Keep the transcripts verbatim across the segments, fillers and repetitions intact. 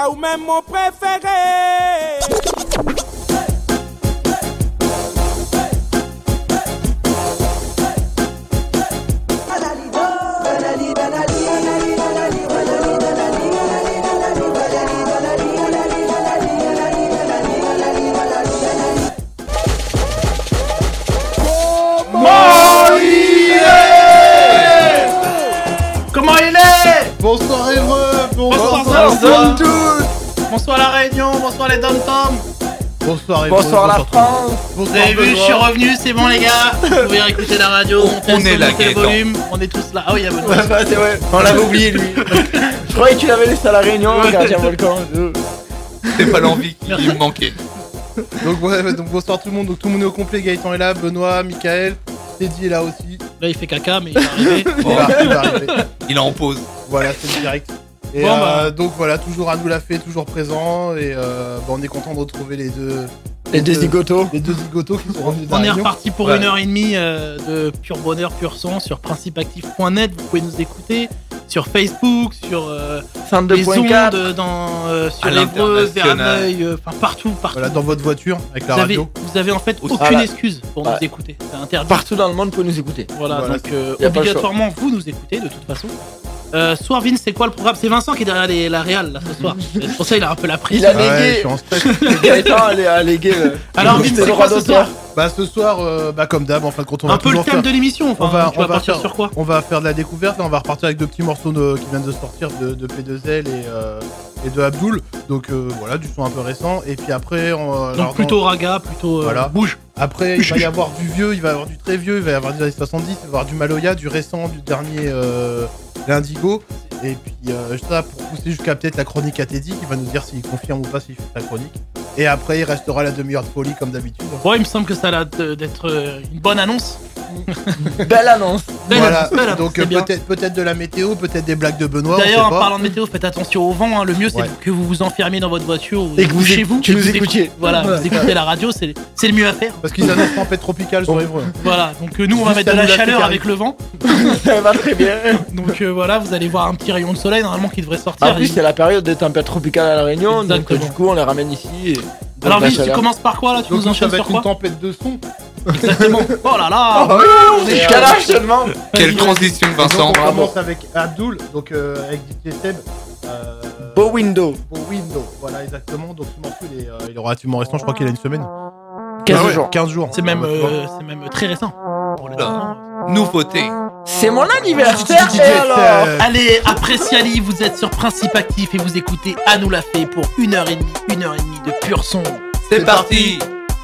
Mika ou même mon préféré. Comment il est? Bonsoir Evreux, bonsoir, bonsoir, bonsoir tous. Bonsoir la Réunion, bonsoir les dom-toms. Bonsoir Evreux, bonsoir la France. Vous avez vu, je suis revenu, c'est bon les gars. Vous pouvez écouter la radio, on, on est là, le volume, on est tous là. Ah oui, il y a Benoît. Ouais, bah, c'est vrai, on l'avait oublié lui. Je croyais que tu l'avais laissé à la Réunion, ouais. Gardien Volcan. C'est pas l'envie qui me manquait. Donc ouais, donc bonsoir tout le monde, donc tout le monde est au complet, Gaëtan est là, Benoît, Michael, Teddy est là aussi. Là il fait caca mais il va arriver. il, va, il va arriver. Il est en pause. Voilà, c'est le direct. Et bon, euh, bah. donc voilà, toujours à nous la fait, toujours présent et euh, bah, on est content de retrouver les deux... Les deux zigotos. Les deux zigotos qui sont revenus On est Réunion. reparti pour ouais. une heure et demie euh, de pur bonheur, pur son sur principe actif point net. Vous pouvez nous écouter sur Facebook, sur euh, cinquante-deux les point ondes, quatre dans, euh, sur À Évreux, l'international. Verneuil, enfin partout, partout. Voilà, dans votre voiture, avec la vous, avez, radio. vous avez en fait aucune Voilà. excuse pour Ouais. nous écouter. C'est interdit. Partout dans le monde pour nous écouter. Voilà, Voilà, donc euh, y a pas le obligatoirement vous nous écoutez de toute façon. Euh, soir Vince, c'est quoi le programme? C'est Vincent qui est derrière les, la Real là ce soir. C'est pour ça il a un peu la prise. Il a Ah ouais, je légué. suis en stress. Gaëtan a légué. Alors Vince, c'est quoi ce soir? Bah ce soir, euh, bah comme d'hab, en fin de compte, on va Un peu le toujours thème faire... de l'émission. Enfin, On va, tu on vas va partir faire, sur quoi? On va faire de la découverte, là on va repartir avec deux petits morceaux de- qui viennent de sortir de, de P deux L et, euh, et de Abdul. Donc euh, voilà, du son un peu récent. Et puis après, on, Donc alors, plutôt dans- raga, plutôt euh, Voilà. bouge. après il va y avoir du vieux, il va y avoir du très vieux, il va y avoir des années soixante-dix, il va y avoir du Maloya, du récent, du dernier euh, l'Indigo. Et puis euh, ça pour pousser jusqu'à peut-être la chronique à Teddy qui va nous dire s'il confirme ou pas s'il fait la chronique. Et après il restera la demi-heure de folie comme d'habitude. Bon, il me semble que ça a l'air de- d'être euh, une bonne annonce. Belle annonce. Belle Voilà, annonce, belle annonce, donc c'est euh, bien. peut-être peut-être de la météo, peut-être des blagues de Benoît. D'ailleurs, on en sait pas. parlant de météo, faites attention au vent. hein. Le mieux, c'est Ouais. que vous vous enfermiez dans votre voiture ou, Et que ou vous chez éc- vous. tu et nous vous écoutiez. écoutez- Voilà, vous écoutez la radio, c'est c'est le mieux à faire. Parce qu'ils annoncent tempête tropicale sur Évreux. Voilà, donc euh, nous, on va Juste mettre de à la nous la chaleur faire avec arriver. le vent. Ça va très bien. Donc euh, voilà, vous allez voir un petit rayon de soleil normalement qui devrait sortir. En plus, c'est la période des tempêtes tropicales à la Réunion. Donc Exactement. euh, du coup, on les ramène ici. Et... Alors, la Vince, tu chaleur. commences par quoi là? Tu Donc nous ça enchaînes va sur être une quoi? tempête de son. Exactement. Oh là là. Oh, On est Quel chaud. enchaînement. Quelle transition, Donc Vincent. on bravo. commence avec Abdul, donc euh, avec D J Seb. Euh, Beau window. Beau Window, voilà exactement. Donc ce morceau il est, euh, il est relativement récent, je crois qu'il a une semaine. quinze Ah ouais, jours. quinze jours. C'est même, Tu vois. euh, c'est même très récent. Pour le Oula. moment. Nouveauté. C'est mon anniversaire. D J Et alors Seb. Allez, après Siali, vous êtes sur Principe Actif et vous écoutez À nous la fait pour une heure et demie, une heure et demie de pur son. C'est parti.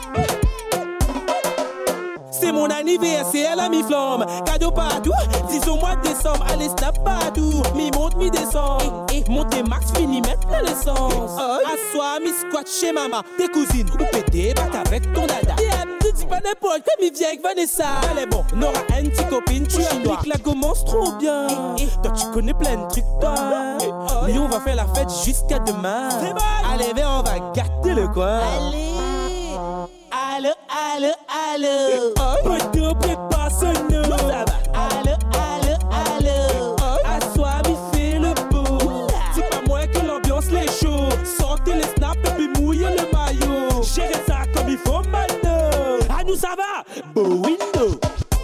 C'est mon anniversaire, la mi-flamme. Cadeau partout, dix au mois de décembre. Allez, snap partout. Mi monte, mi descend. Et montez max, fini, mettre plein l'essence. Assois, mi squat chez maman. Tes cousines, ou pété, bac avec ton dada. Et tu dis pas n'importe quoi, mi viens avec Vanessa. Elle est bon, Nora, une petite copine, tu appliques la commence trop bien. Toi, tu connais plein de trucs, toi. Mais on va faire la fête jusqu'à demain. Allez, viens, on va gâter le coin. Allez. Allô, allô, allô. Poteau, prépare ce nom. Ça va. Allô, allô, allô. Assois, mi fait le beau. C'est pas moins que l'ambiance les chaud. Sortez les snaps et puis mouillez le maillot. Gérez ça comme il faut maintenant. À nous, ça va. Beau window.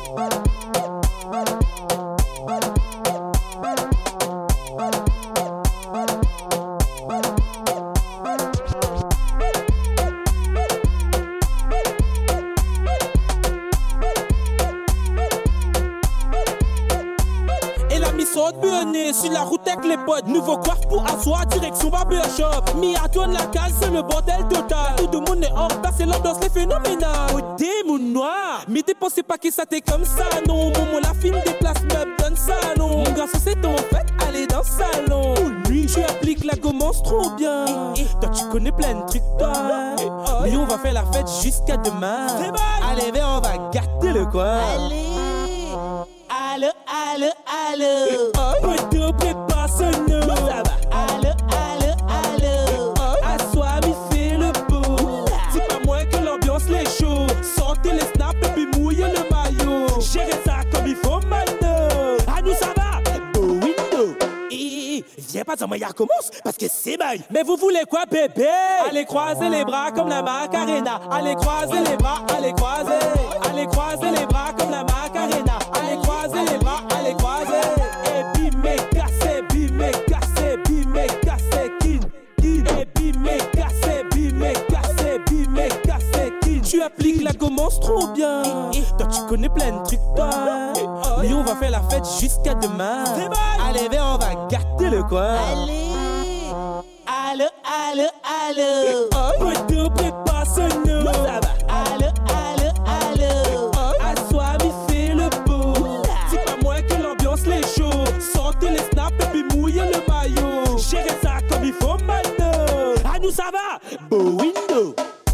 Et la mise saute burner sur la route avec les potes. Nouveau coiffe pour asseoir, direction barbershop. Mi à toi de la case, c'est le bordel total. Tout le monde est en place, c'est l'ambiance, les phénoménales. Au démon noir, mais dépensez pas que ça t'est comme ça, non. Momo la fine déplace, me donne ça, non. Mon garçon, c'est ton fête, allez dans le salon. Lui, tu appliques la commence trop bien. Toi, tu connais plein de trucs, toi. Mais on va faire la fête jusqu'à demain. Allez, viens, on va gâter le coin. Allez. Allô, allô, allô. Poteau, prépare ce nom. Ça va. Allô, allô, allô. Assois, mi fait le beau. C'est pas moins que l'ambiance les chaud. Sortez les snaps et puis mouillez le maillot. Gérez ça comme il faut maintenant. À nous, ça va. Beau window. Eh, viens pas dire, mais y'a commence, parce que c'est bail. Mais vous voulez quoi, bébé? Allez croiser les bras comme la Macarena. Allez croiser les bras, allez croiser. Allez croiser les bras comme la Macarena. Allez croiser les bras, allez croiser. Et bimé, cassé, bimé, cassé, bimé, cassé, kin, kin. Et bimé, cassé, bimé, cassé, bimé, cassé, kin. Tu appliques la commence trop bien. Toi, tu connais plein de trucs, toi. Mais on va faire la fête jusqu'à demain. Allez, viens, on va gâter le coin. Allez, allô, allô, allô. Oh, te prépare ce nous. Ça va. Allô, allô, allô. Oh, assois, il fait le beau. C'est pas moi que l'ambiance les chaud. Sortez les snaps et puis mouillez le maillot. Gérez ça comme il faut maintenant. À nous, ça va. Beau window.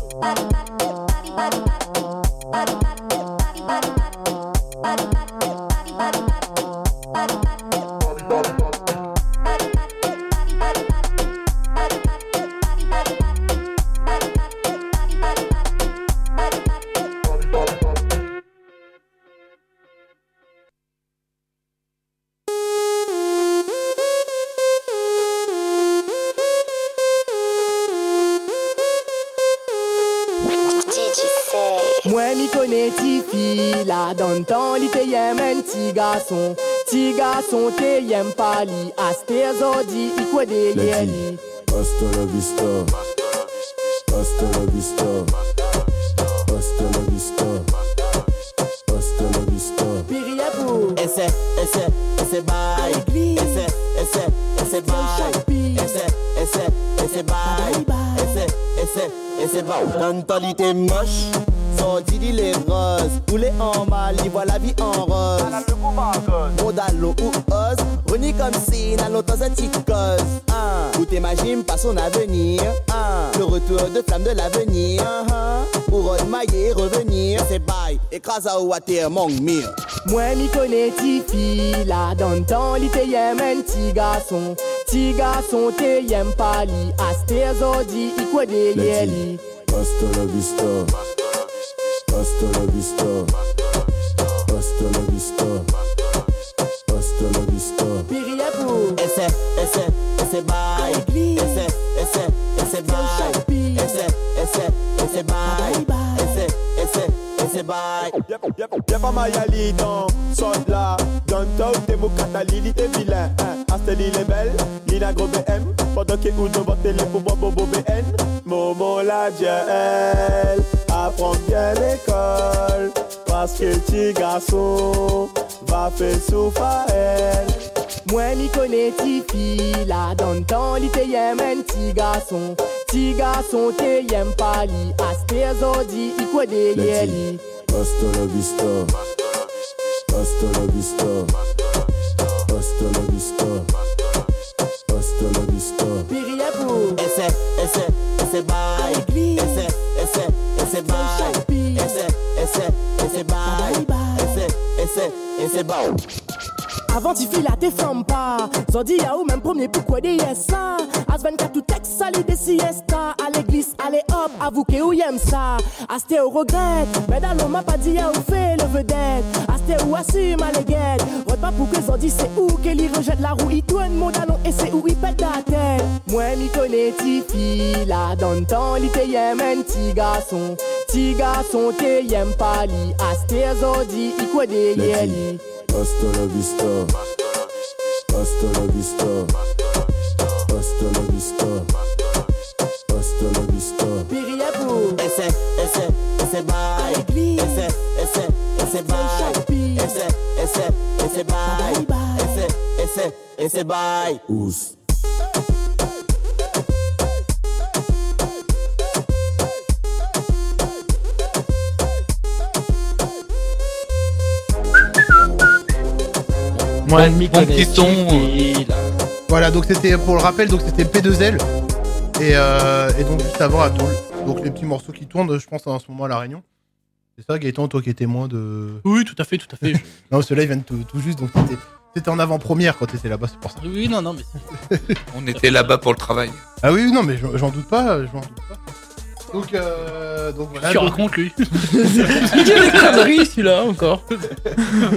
Moi mi connais ti fille là dans le temps li te yem un petit garçon. Ti garçon te yem pas li. Aste zodi i quoi de li. Hasta la vista. Hasta la vista. Hasta la vista. Hasta la vista. Piriye pou. Esse, esse, esse bye. Esse, esse, esse bye. Esse, esse, esse bye. Esse, esse, esse bye. Dans le temps li te moche. Sorti dit les roses, poulet en mal, il voit la vie en rose. Modalo ou ose, reni comme si n'a longtemps un petit cause. Où t'imagines pas son avenir, le retour de flamme de l'avenir. Pour remailler, revenir, c'est bye, écrase à ou à terre, manque mire. Moi mi connais ti fille là dans le temps li te yem un petit garçon. Ti garçon te yem pas li, aste zodi i quoi de li. Hasta la vista. Hasta la vista. Hasta la vista. Hasta la vista. Piriye pou. Esse, esse, esse bye. Esse, esse, esse bye. Esse, esse, esse bye. Esse, esse, esse bye. Y'a pas Mayali dans son là. Dans toi t'es mon catalyse, t'es vilain. Hasta l'île est belle, l'île a gros B M. Pendant qu'il ou devant télé pour moi bobo B N. Momo la gel. Apprends bien l'école, parce que petit garçon va faire souffrir à elle. Moi mi connais ti fille là dans le temps li te yem un petit garçon. Ti garçon te yem pas li, aste zodi i quoi de li. Hasta la vista. Hasta la vista. Hasta la vista. Hasta la vista. Piriye pou. Esse, esse, esse bye. Esse, esse, esse bye. Esse, esse, esse bye. Esse, esse, esse bye. Avant ti fille là te femme pas. Zodi ya ou même premier pourquoi de yes ça. As vingt-quatre tout texte sali de siesta. À l'église, allez hop, avoue que ou y'aime ça. Aste ou regrette, mais dans l'homme m'a pas dit ya ou fait le vedette. Aste ou assume à l'éguette. Rete pas pour que Zodi c'est où que li rejette la roue. Il tourne mon dallon et c'est où il pète la tête. Moi mi connais ti fille là dans le temps li te yem un petit garçon. Ti garçon te yem pas li. Aste Zodi i quoi de li. Hasta la vista. Hasta la vista. Hasta la vista. Hasta la vista. Piriye pou. Esse, esse, esse bye. Esse, esse, esse bye. Esse, esse, esse bye. Esse, esse, esse bye. Ous. Moi, Bon, mi bon petit son, Voilà, donc c'était pour le rappel, donc c'était P deux L et, euh, et donc juste avant Atoll. Donc les petits morceaux qui tournent, je pense en ce moment à La Réunion. C'est ça, Gaëtan, toi qui es témoin de. Oui, tout à fait, tout à fait. Non, ceux-là ils viennent tout, tout juste, donc c'était, c'était en avant-première quand t'étais là-bas, c'est pour ça. Oui, non, non, mais On était là-bas pour le travail. Ah oui, non, mais j'en, j'en doute pas, j'en doute pas. Donc, euh, donc voilà. tu donc- racontes lui. Il dit des conneries celui-là encore.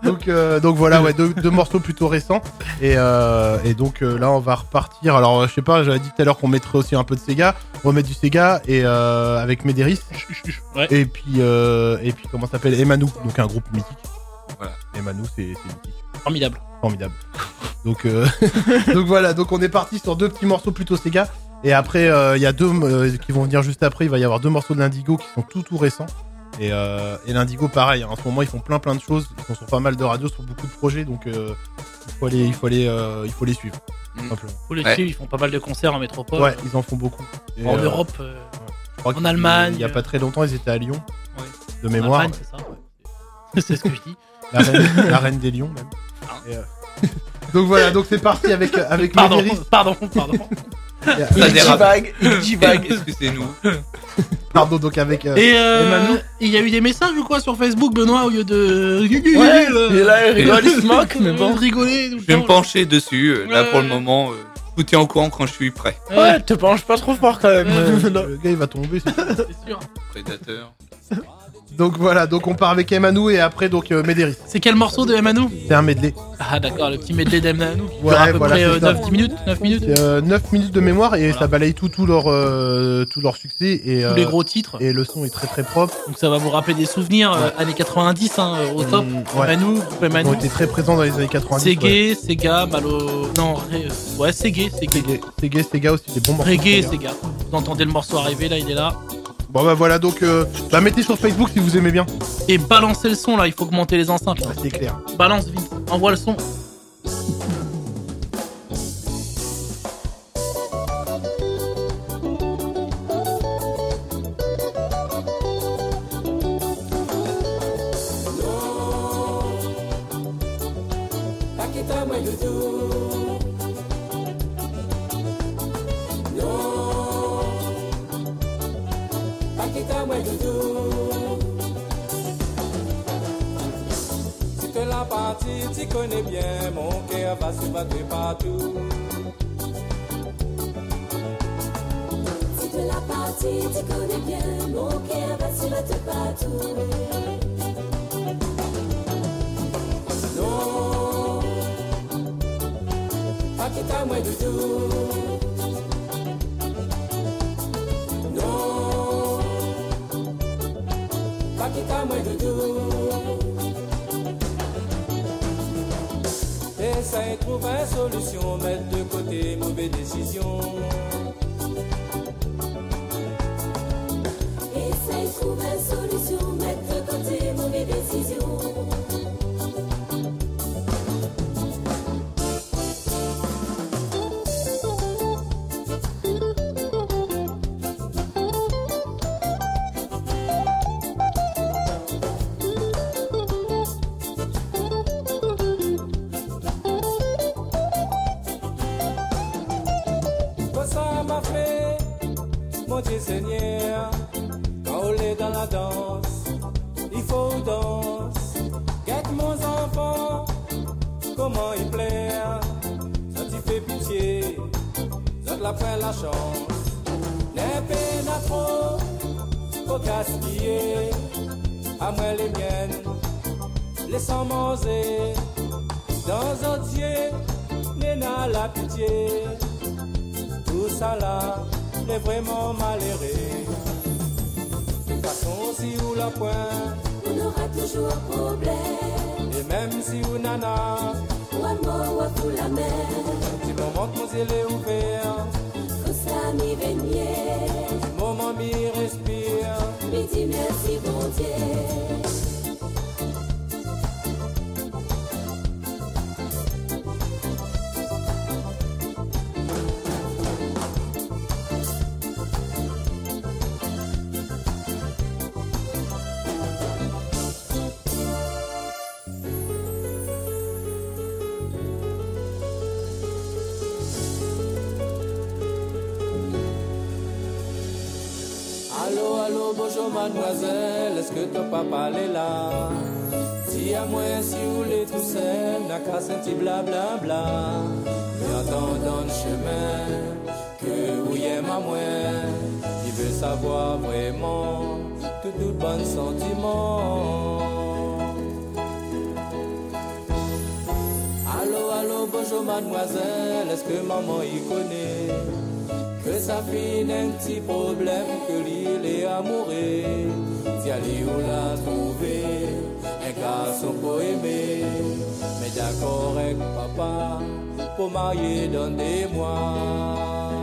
donc, euh, donc voilà, ouais, deux, deux morceaux plutôt récents. Et, euh, et donc euh, là, on va repartir. Alors, euh, je sais pas, j'avais dit tout à l'heure qu'on mettrait aussi un peu de Sega. On va mettre du Sega et euh, avec Médéris. Ouais. Et puis, euh, et puis comment ça s'appelle Emmanou, donc un groupe mythique. Voilà. Emmanou, c'est, c'est mythique. Formidable. Formidable. Donc, euh, donc voilà, donc on est parti sur deux petits morceaux plutôt Sega. Et après, il euh, y a deux euh, qui vont venir juste après. Il va y avoir deux morceaux de l'Indigo qui sont tout tout récents. Et, euh, et l'Indigo, pareil, hein, en ce moment, ils font plein plein de choses. Ils sont sur pas mal de radios, sur beaucoup de projets. Donc, euh, il faut aller, il faut aller, euh, il faut les suivre. Mmh. Simplement. Faut les Ouais. suivre, ils font pas mal de concerts en métropole. Ouais, ils en font beaucoup. Et, En euh, Europe, euh, je crois en qu'ils- Allemagne. Il y a pas très longtemps, ils étaient à Lyon. Ouais. De en mémoire. Allemagne, c'est ça. Ouais. C'est ce que je dis. La reine, la reine des lions, même. Et, euh, donc voilà, donc c'est parti avec, avec Pardon, Médéris. pardon, pardon. Il Ça dérape. divague, il divague. Excusez-nous. Pardon, donc avec. Euh, Et euh, Emmanou. il y a eu des messages ou quoi sur Facebook, Benoît, au lieu de. Ouais, il est là, il rigole, il se moque, mais bon. De rigoler. tout le Je vais me temps. pencher dessus. euh, Là, Ouais. pour le moment, euh, je vous tiens au courant quand je suis prêt. Ouais, te penches pas trop fort quand même. euh, Non. le gars, il va tomber. c'est- C'est sûr. Prédateur. Donc voilà, donc on part avec Emmanou et après, donc euh, Médéris. C'est quel morceau de Emmanou? C'est un medley. Ah d'accord, le petit medley d'Emmanou qui Ouais, dure à peu voilà, près c'est euh, ça. neuf dix minutes, neuf minutes. C'est euh, neuf minutes de mémoire et Voilà. ça balaye tout, tout, leur, euh, tout leur succès. Et, Tous euh, les gros titres. Et le son est très très propre. Donc ça va vous rappeler des souvenirs euh, années quatre-vingt-dix hein, euh, au top. Mmh, ouais. Emmanou, groupe Ils ont Emmanou. été très présents dans les années quatre-vingt-dix. C'est ouais. gay, Sega, Malo. Non, ré- ouais, c'est gay, c'est gay. Sega, Sega, Sega aussi, des bons morceaux. Reggae, Sega. Sega. Vous entendez le morceau arriver là, il est là. Bon bah voilà, donc euh, bah, mettez sur Facebook si vous aimez bien. Et balancez le son là, il faut augmenter les enceintes là. Ah, c'est clair. Balance vite, envoie le son. Si tu la partie, tu connais bien, mon cœur va se battre partout. Si tu la partie, tu connais bien, mon cœur va se battre partout. Non, pas quitter moi du tout. Non, pas quitter moi du tout. Essaye de trouver une solution, mettre de côté mauvaise décision. Essaye de trouver une solution, mettre de côté mauvaise décision. Quoi ça m'a fait, mon Dieu Seigneur, quand on est dans la danse, il faut danse. Quête mon enfant, comment il plaire, ça t'y fait pitié, ça te la prend la chance. Les peines à trop, faut gaspiller, à moi les miennes, laissant manger, dans un Dieu, n'a la pitié. Tout ça là, est vraiment malheureux. De toute façon, si vous la point, On aura toujours problème. et même si vous nana, Ou un mot ou un coup la mer. du moment que mon ciel est ouvert, Comme ça, mi venir. du moment m'y respire, Mi dis merci, bon Dieu. Allô, allô, bonjour mademoiselle, est-ce que ton papa est là? Dis à moi si vous l'êtes tout seul, n'a qu'à sentir blablabla. Mais entendant le chemin, que vous aimez à moi, il veut savoir vraiment que tout bon sentiment. bonjour mademoiselle, est-ce que maman y connaît que sa fille n'a un petit problème, que l'île est amoureux. Si elle où l'a trouvé, un garçon pour aimer. Mais d'accord avec papa, pour marier dans des mois.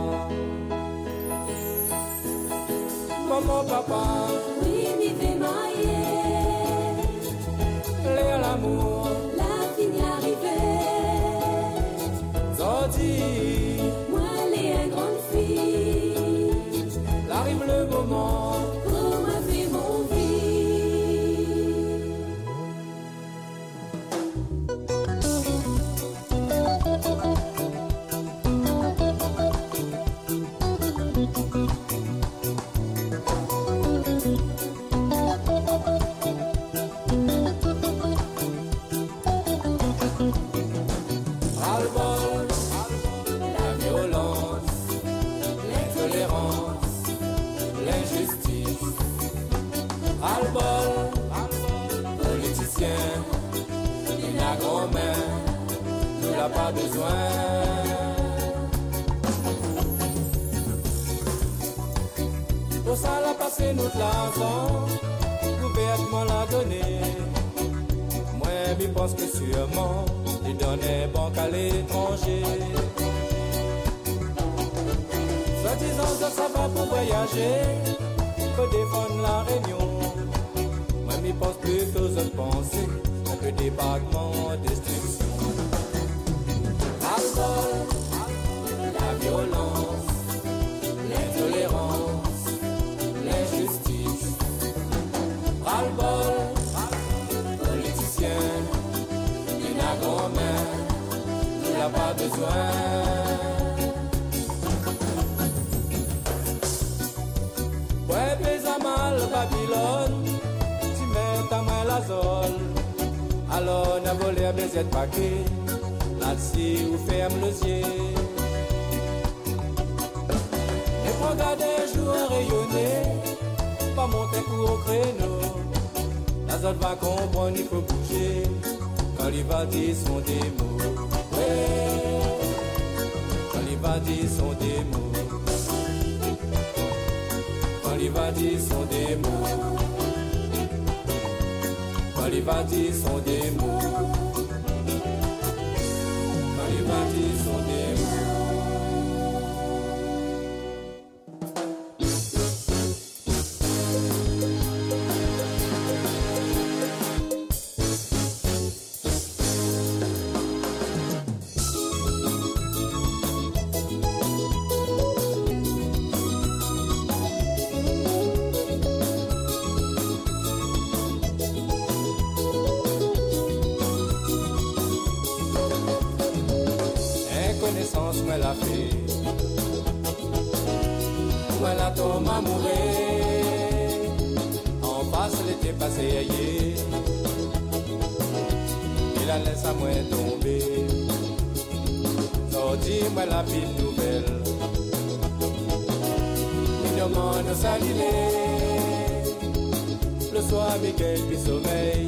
Maman, papa, oui, m'y fait marier. L'air l'amour, la fille arrivée. Zodi, moi, elle est une grande fille. Arrive le moment pour ma vie, mon vie. Ras-le-bol, la violence, l'intolérance, l'injustice. Ras-le-bol, politicien, il n'a grand-mère, nous l'a pas besoin. Pour ça, la passé notre l'argent, gouvernement l'a donné. Moi, je pense que sûrement, il donnait banque à l'étranger. Soi-disant, ça, ça va pour voyager, faut défendre la Réunion. Moi, je pense plutôt aux autres pensées, que débarquement, destruction. Ras-le-bol, la violence, l'intolérance, l'injustice. Ras-le-bol, politicien, il n'a grand-mère, il n'a pas besoin. Ouais, pèse mal Babylone, tu mets ta main la zone. Alors, n'a volé à baiser de paquet, là-dessus, ou ferme le yeux. Et pour garder un jour rayonner, pas monter coup au créneau. La zone va comprendre, il faut bouger, quand il va dire son démo. Ouais, quand il va dire son démo. Quand il va dire son démo. Quand il va dire son démo. Quand il va dire son démo. Connaissance, moi la fait, moi la tombe amoureux, en passe l'été passé ailleurs, il la laisse à moi tomber, sorti moi la vie nouvelle, il demande de s'allumer, le soir Miguel puis sommeil,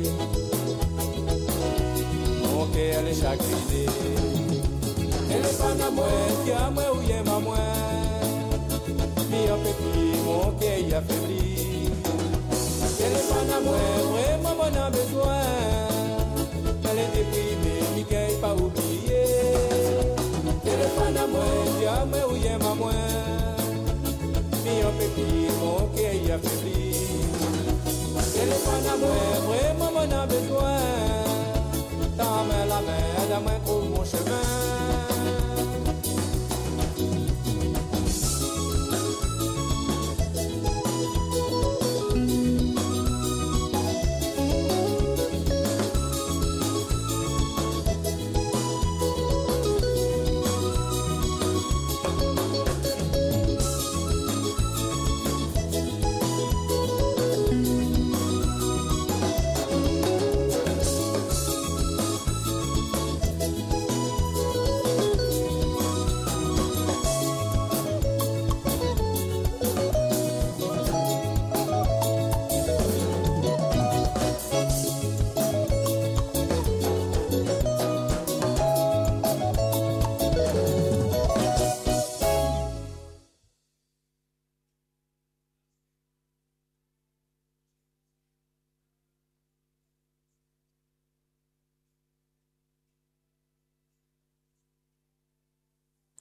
mon cœur est chagriné. Téléphone à moi, qui a moi ou y'a ma moi. Mi a pépi, mon cœur y a faibli. Téléphone à moi, vraiment mon a besoin. Elle est déprimée, mi cœur pas oublié. Téléphone à moi, qui a moi ou y'a ma moi. Mi a pépi, mon cœur y a faibli. Téléphone à moi, vraiment mon a besoin. Ta main la main, la main trouve mon chemin.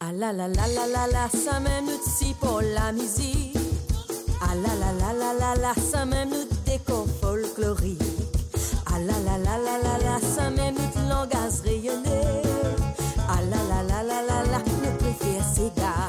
Ah la la la la la la, cinq minutes si pour la musique. Ah la la la la la la, cinq minutes décor folklorique. Ah la la la la la la, cinq minutes langage rayonné. Ah la la la la la la, le préféré c'est gars.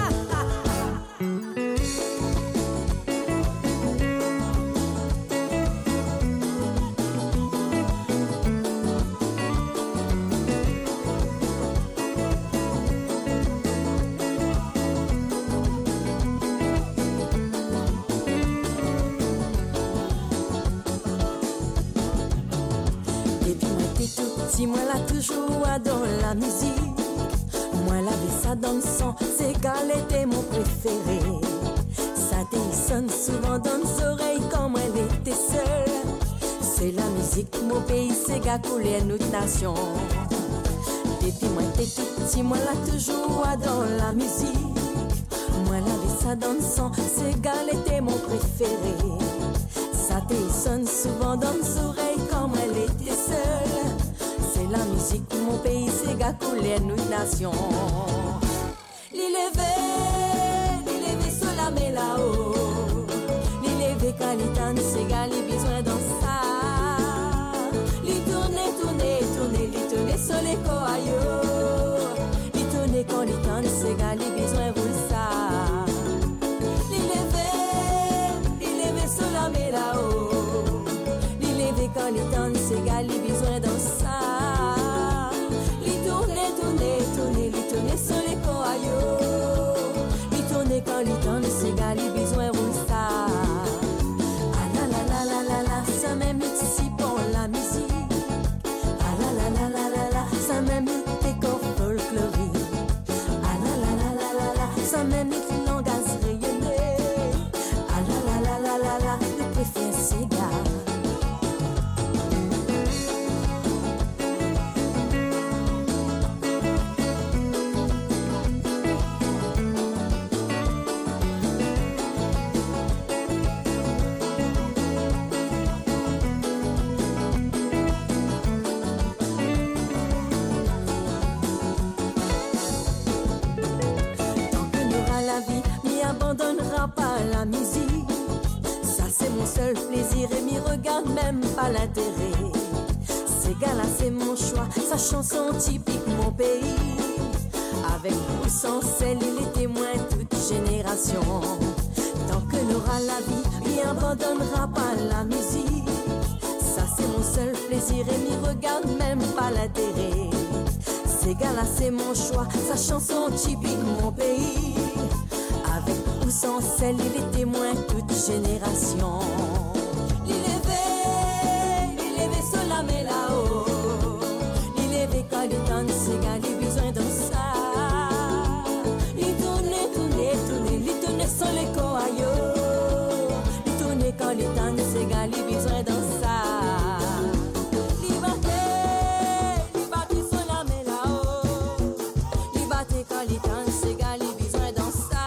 Si moi la toujours dans la musique, moi la vie ça dans le sang, c'est qu'elle était mon préféré. Ça sonne souvent dans les oreilles quand elle était seule. C'est la musique, mon pays, c'est gars coulé notre nation. Depuis moi t'es tout petit, moi la toujours dans la musique. Moi la vie ça dans le sang, c'est qu'elle était mon préféré. Ça sonne souvent dans les oreilles quand elle était seule. C'est la musique pour mon pays, c'est gars coulé notre nation. Li levé, li levé sur la mer là-haut. Li levé calitan, c'est gars li besoin dans ça. Li tourne, tourne, tourne, li tourne sur les coaillots. Li tourne quand li tourne, c'est gars li besoin pour ça. Li levé, li levé sur la mer là-haut. Li levé calitan, c'est gars li besoin dans ça. Sur les coaillots, il tourne quand il tourne, c'est gars, il besoin de ça. Ah la la la la la la, ça même ici pour la musique. Ah la la la la la la, ça même décor folklorique. Ah la la la la la la, ça même langage rayonné. Ah la la la la la la, le préféré c'est gars. Abandonnera pas la musique, ça c'est mon seul plaisir et m'y regarde même pas l'intérêt. Ces gars-là c'est mon choix, sa chanson typique mon pays. Avec ou sans celle, il est témoin toute génération. Tant que n'aura la vie, m'y abandonnera pas la musique. Ça c'est mon seul plaisir et m'y regarde même pas l'intérêt. Ces gars-là c'est mon choix, sa chanson typique mon pays. Avec ou sans celle, il est témoin toute génération. Il levé, il levé sur la mer là-haut. Il levé quand il tourne, c'est gars, il besoin de ça. Il tourne, tourne, tourne, il tourne sur les coaillots. Il tourne quand il tourne, c'est gars, il besoin de ça. Liberté, liberté sur la mer là-haut. Liberté quand il tourne, c'est gars, il besoin de ça.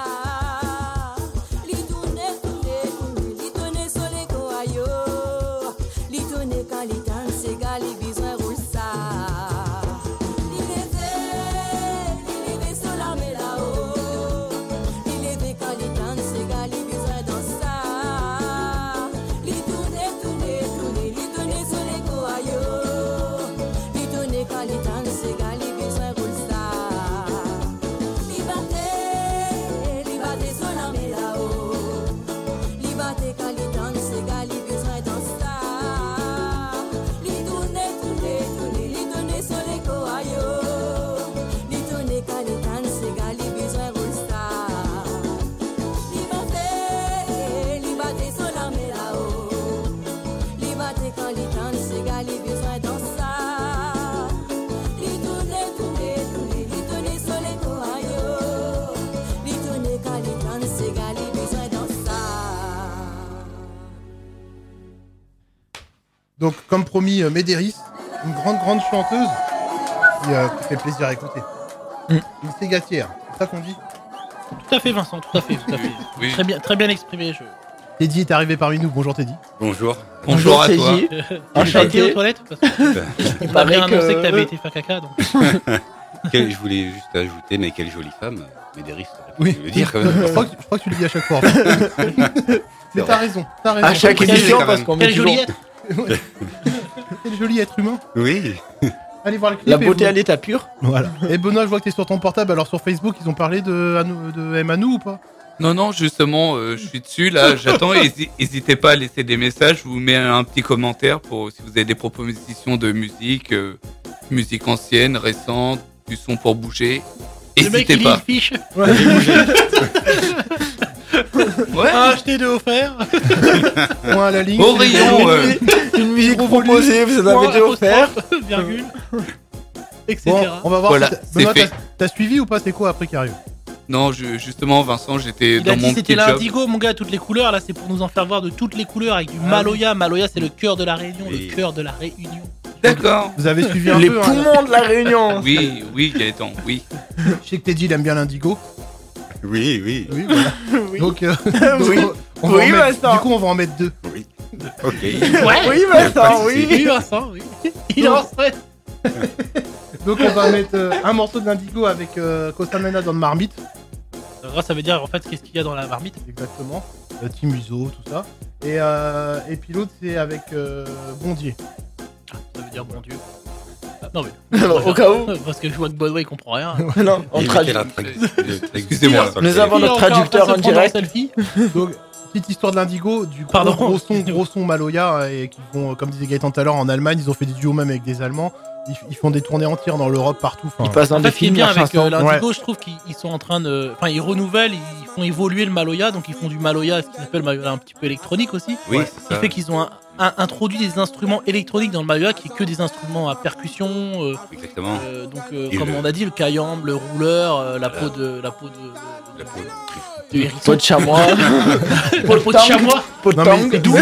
Donc, comme promis, euh, Médéris, une grande, grande chanteuse qui, euh, qui fait plaisir à écouter. Mm. Une ségatière, c'est ça qu'on dit? Tout à fait, Vincent, tout à fait, tout à fait. Oui. Très bien, très bien exprimé. Je... Teddy est arrivé parmi nous. Bonjour, Teddy. Bonjour. Bonjour, Bonjour à Teddy. toi. Euh, Enchanté aux toilettes parce que il paraît bien annoncé que t'avais été faire caca. Donc. Quelle- je voulais juste ajouter, mais quelle jolie femme. Médéris, Oui, le dire quand je même. crois, que, je crois que tu le dis à chaque fois. En fait. Mais t'as raison, t'as raison. À chaque Quel- émission, quand parce même. qu'on met Quel toujours joli être. Quel joli être humain. Oui. Allez voir le clip. la et beauté vous- à l'état pur. Voilà. Et Benoît, je vois que t'es sur ton portable. Alors sur Facebook, ils ont parlé de, Anou- de M Anou ou pas? Non, non, justement, euh, je suis dessus, là, j'attends. N'hésitez pas à laisser des messages. Je vous mets un petit commentaire pour si vous avez des propositions de musique, euh, musique ancienne, récente, du son pour bouger. Le mec, N'hésitez il lit pas. une fiche. Ouais. Ouais. Un acheté, deux offert. Point à la ligne. Au rayon, euh, Une musique proposée, vous en avez déjà offert. Virgule. Etc. Bon, on va voir. Voilà, si t'as- c'est Benoît, fait. t'as- t'as suivi ou pas? C'est quoi après Cario? Non, je- justement, Vincent, j'étais Il dans a dit mon c'était petit job. l'indigo, mon gars, toutes les couleurs. Là, c'est pour nous en faire voir de toutes les couleurs avec du Ah Maloya. Maloya, c'est le cœur de la Réunion, Et- le cœur de la Réunion. D'accord. Vous avez suivi un Les peu. hein, poumons de la Réunion. Oui, oui, Gaëtan, oui. Je sais que Teddy il aime bien l'indigo. Oui, oui. Oui, voilà. Oui. Donc, euh, Oui. donc, on va Oui, en mettre- Vincent. du coup, on va en mettre deux. Oui. Ok. Ouais. Oui, pas de Vincent, souci. oui. Oui, Vincent, oui. Il en serait. Donc, on va mettre euh, un morceau de l'indigo avec euh, Costa Mena dans le marmite. Alors, ça veut dire en fait qu'est-ce qu'il y a dans la marmite. Exactement. Euh, Timuso, tout ça. Et, euh, et puis l'autre, c'est avec euh, Bondier. Ah, ça veut dire bon Dieu. Ah, non mais. Au cas où. Parce que je vois que Baudouin il comprend rien. Non, on Il traduit. fait la tra- le- Excusez-moi. le- Nous avons Il est notre encore en train traducteur de se en prendre direct. selfie. Donc, petite histoire de l'indigo, du gros, Pardon. gros son, gros son Maloya, et qui vont, comme disait Gaëtan tout à l'heure, en Allemagne, ils ont fait des duos même avec des Allemands. Ils, ils font des tournées entières dans l'Europe, partout. Enfin, Il passe dans En des fait, ce qui est films, bien la avec chanson. euh, l'indigo, je trouve qu'ils ils sont en train de. Enfin, ils renouvellent, ils font évoluer le Maloya, donc ils font du Maloya, ce qu'ils appellent Maloya un petit peu électronique aussi. Oui, Ce c'est qui ça. fait qu'ils ont un- un- introduit des instruments électroniques dans le Maloya qui est que des instruments à percussion. euh, Exactement. euh, donc, euh, Et comme le- on a dit, le cayambe, le rouleur, euh, la Voilà. peau de. La peau de. La peau. de hérisson. Peau de chamois. Peau de- peau de chamois. Peau de Non, tangue. mais- D'où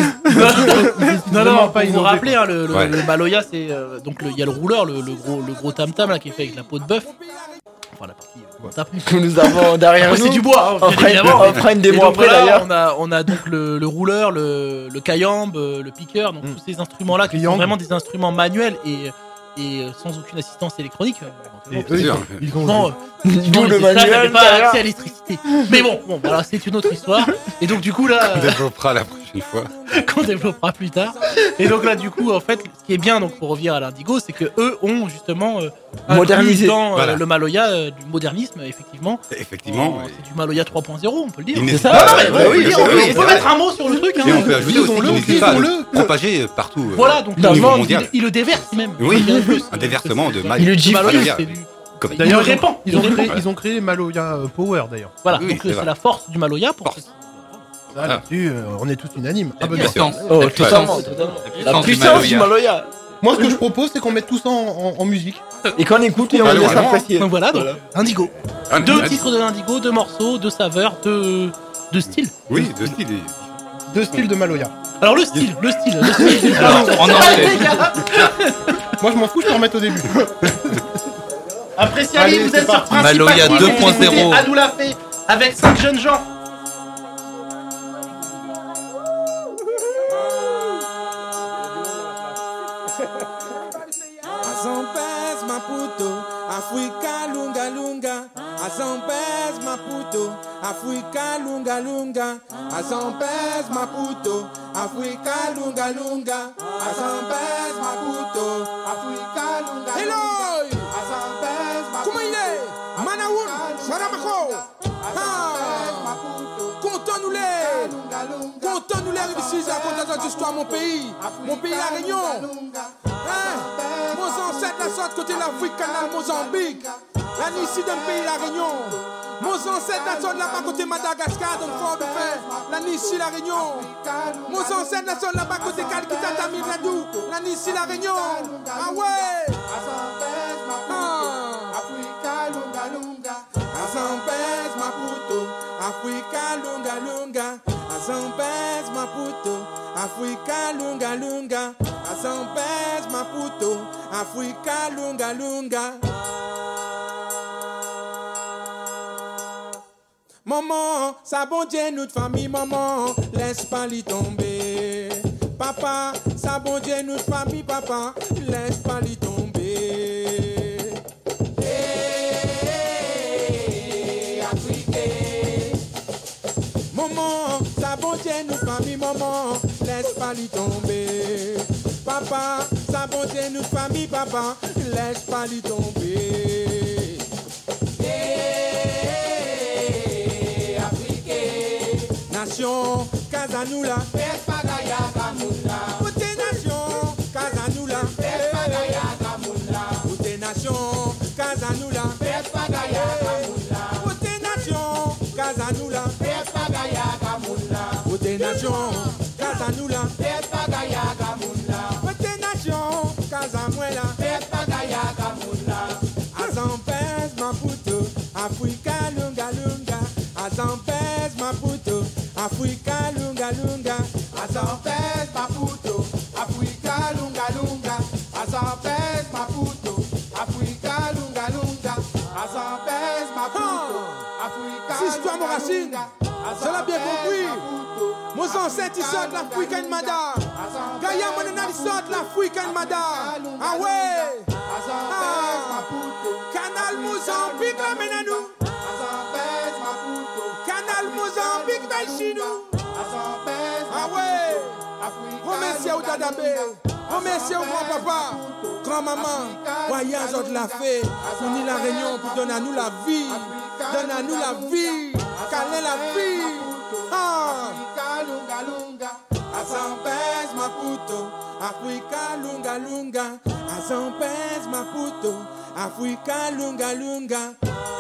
Non, non, Vraiment pas vous vous innover, rappelez, hein, le, le, Ouais. le Maloya, c'est. euh, donc, le- il y a le rouleur, le, le gros, le gros tam-tam là, qui est fait avec la peau de bœuf. Enfin, la partie. euh, on tape. Que nous avons derrière Après, nous. c'est du bois, hein, On bien fera une- évidemment. on fera une démo Et donc, après, voilà, d'ailleurs. On a, on a donc le, le rouleur, le, le cayambe, euh, le piqueur, donc Mm. tous ces instruments-là qui sont Triangle. vraiment des instruments manuels et, et euh, sans aucune assistance électronique. euh, Et éventuellement, eux, ils sûr. ont, ils ont Franchement, joué. euh, D'où les le esclaves n'avaient manuel. pas derrière. accès à l'électricité. Mais bon, bon, voilà, c'est une autre histoire. Et donc du coup là, On développera la prochaine fois. qu'on développera plus tard. Et donc là, du coup, en fait, ce qui est bien, donc pour revenir à l'indigo, c'est que eux ont justement euh, inclus Modernisé. dans euh, Voilà. le Maloya euh, du modernisme, effectivement. Effectivement. Euh, oui. c'est du Maloya trois point zéro, on peut le dire. Il n'hésite ça pas. Non, Ouais, mais ouais, on peut oui, le dire, oui, on peut- oui, on c'est peut vrai. mettre un mot sur le truc. Hein. Et on peut ajouter aussi Disons-le, qu'il n'hésite pas à disons-le. le propager partout. euh, Voilà, donc au dans le niveau monde, mondial. il, il le déverse même. Oui, Je dirais plus. un déversement de C'est- maille. Il le Le gifle. Maloya, Maloya. c'est du. Comme Il D'ailleurs, le répand. ils ont, il le créé, répand. ils ont créé les Maloya euh, Power d'ailleurs. Voilà, Oui, donc c'est c'est vrai. la force du Maloya pour. Force. Ça, là-dessus, euh, on est tous unanimes. Ah, La bah, puissance. Oh, La totalement, puissance. totalement. La La puissance du puissance du Maloya. Maloya. moi, ce que je propose, c'est qu'on mette tout ça en, en- en musique. Et qu'on écoute et on Allons, laisse allons. apprécier. Donc voilà, donc Indigo. Ah, Deux mais- titres de l'Indigo, deux morceaux, deux saveurs, deux, deux styles. Oui, de style. et- Deux styles de Maloya. Alors le style, le style, le style. Alors, en anglais. Les gars, Moi, je m'en fous, je peux en remettre au début. appréciez, Allez, vous c'est êtes sur parti. Principe Maloya Active, deux point vous écoutez zéro. Adou l'a fait avec cinq jeunes gens. Azampes Maputo, Africa lunga lunga. Azampes Maputo, Africa lunga lunga. Azampes Maputo, Africa lunga lunga. Azampes Maputo, Africa lunga lunga. Hello, Azampes Maputo. Comment il est? Manaoun, Saramako. Content nous les, content nous les ici à content d'histoire mon pays, mon pays la Réunion. Hein? Mon ancêtre la sorte côté l'Afrique, canal Mozambique. La ici d'un pays la Réunion. Mon ancêtre la sorte là-bas côté Madagascar, dans le fort de fer. La ici la Réunion. Mon ancêtre la sorte là-bas côté Calcutta, Tamil Nadu. La ici la Réunion. Ah ouais. Azampes Maputo, Africa lunga lunga. Azampes Maputo, Africa lunga lunga. Azampes Maputo, Africa lunga lunga. Maman, ça bon Dieu notre famille, maman, laisse pas lui tomber. Papa, ça bon Dieu notre famille, papa, laisse pas lui tomber. Hey. Maman, ça bon Dieu nous famille, maman, laisse pas lui tomber. Papa, ça bon Dieu nous famille, papa, laisse pas lui tomber. Hey, Afrique, nation, Casanoula, Pespagaya, Kamunda. Côté nation, Casanoula, Pespagaya, Kamunda. Côté nation, Casanoula, Pespagaya, Kamunda. Côté nation, Casanoula, Pespagaya, Kamunda. Côté nation, Casanoula, Pespagaya, Kamunda. Côté nation, Casamuela, Pespagaya, Kamunda. Azampes Maputo, Africa lunga lunga. Azampes Maputo, Africa lunga lunga. Azampes Maputo, Africa lunga lunga. Azampes Maputo, Africa lunga lunga. Azampes Maputo, Africa. Si je dois mon racine, cela bien compris. Mon ancêtre il sort l'Afrique en Mada. Gaïa Monena il sort l'Afrique en Mada. Ah ouais. Ah. Canal Mozambique la mène à nous. Canal Mozambique dans chez nous. Ah ouais. Remerciez au Dadabé. Remerciez au grand-papa, grand-maman. Voyage de la fée. On y la réunion pour donner à nous la vie. Donne à nous la vie. Calez la vie. Ah. Lunga lunga, Azampes Maputo, Africa lunga lunga, Azampes Maputo, Africa lunga lunga.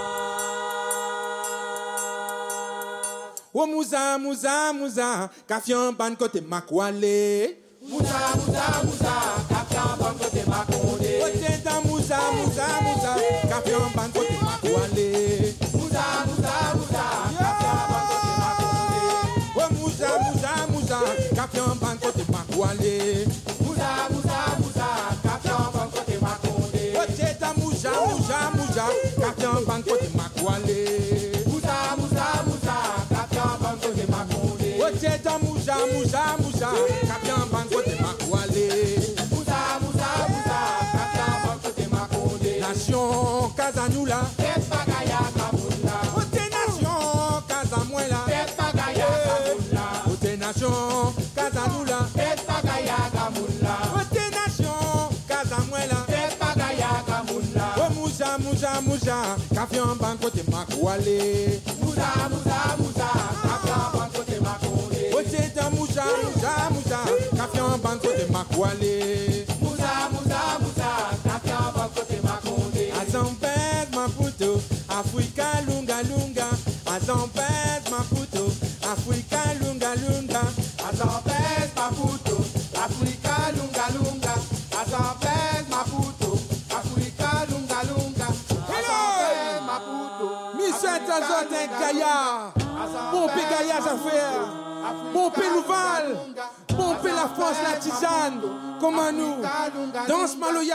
Oh Mouza Mouza Mouza, Kafian ban côté Makwale. Mouza Mouza Mouza, Kafian ban côté Makonde. Côté dans Mouza Mouza Mouza, Kafian ban côté Makwale. Mouza Mouza Mouza, Kafian ban côté Makonde. Oh Mouza Mouza Mouza, Kafian ban côté Makwale. Mouza Mouza Mouza, Kafian ban côté Makonde. Côté dans Mouza Mouza Mouza, Kafian ban côté Makwale. Mouza Mouza Mouza, Kafian ban côté Makonde. Côté dans Mouza Mouza Mouza, Kafian ban côté Makwale. Mouza Mouza Mouza, Kafian ban côté Makonde. Nation Casanoula, Pespagaya Kamunda. Côté nation Casamuela, Pespagaya Kamunda. Côté nation Casanoula, Pespagaya Kamunda. Côté nation Casamuela, Pespagaya Kamunda. Oh Mouza Mouza Mouza, Kafian ban côté Makwale. Mouza Mouza Mouza, Kafian ban côté Makonde. Côté dans Mouza Mouza Mouza, Kafian ban côté Makwale. Mouza Mouza Mouza, Kafian ban côté Makonde. Azampes Maputo, Africa lunga lunga. Azampes Maputo, Africa lunga lunga. Azampes Maputo, Africa lunga lunga. Azampes Maputo, Africa lunga lunga. Azampes Maputo, Michel Tazotin Gaïa. Pompé Gaïa Jaffaire. Pompé Louval. Pompé la France, la tisane. Comme à nous. Danse Maloya.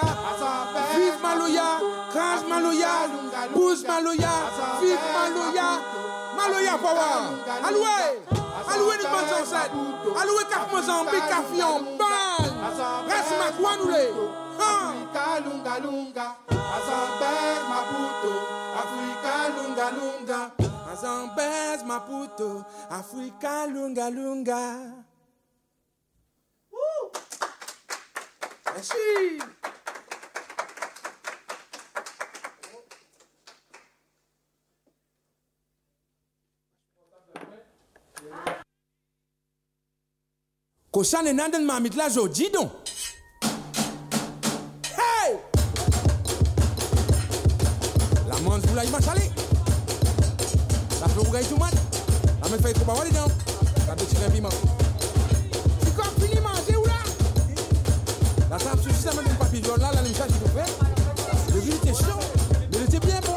Vive Maloya. Crase Maloya. Bouge Maloya. Vive Maloya. Maloya Power. Aloué. Aloué nous bonnes ancêtres. Aloué Cap Mozambique, Kafion. Bang. Reste ma quoi nous les. Africa lunga lunga. Azampes Maputo. Africa lunga lunga. Azampes Maputo. Africa lunga lunga. Woo. Merci. Koshan et Nanden Mamit la jodi donc. Hey! La manche vous la y machalé. La fleur vous gagne tout mat. La me fait trop pas dedans. La petite piment. Tu comme fini manger ou là? La table sur le système de papillon là, la même chose qu'il faut faire. Le jus était chaud, mais il était bien bon.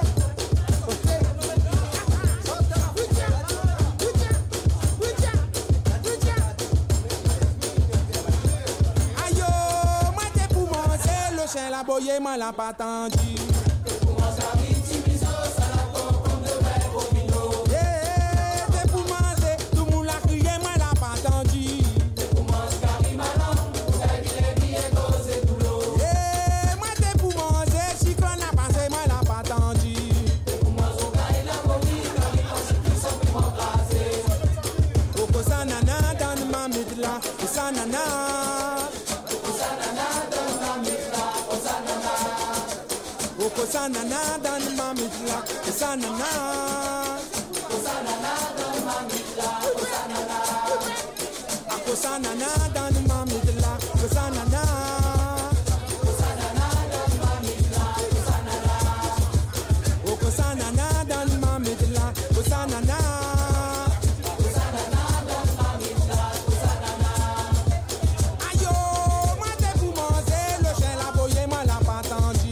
La boye ma la patandi. Yeah, t'es pour manger, tout le monde l'a crié, ma la patandi. Yeah, moi t'es pour manger, si qu'on a passé, ma la patandi. Kosanana dans ma mitla, kosanana. Kosanana dans ma mitla, kosanana. Kosanana dans ma mitla, kosanana. Kosanana dans ma mitla, kosanana. Oh kosanana dans ma mitla, kosanana. Kosanana dans ma mitla, kosanana. Ayo, moi t'es pour manger le chien la boye moi la pas tendu.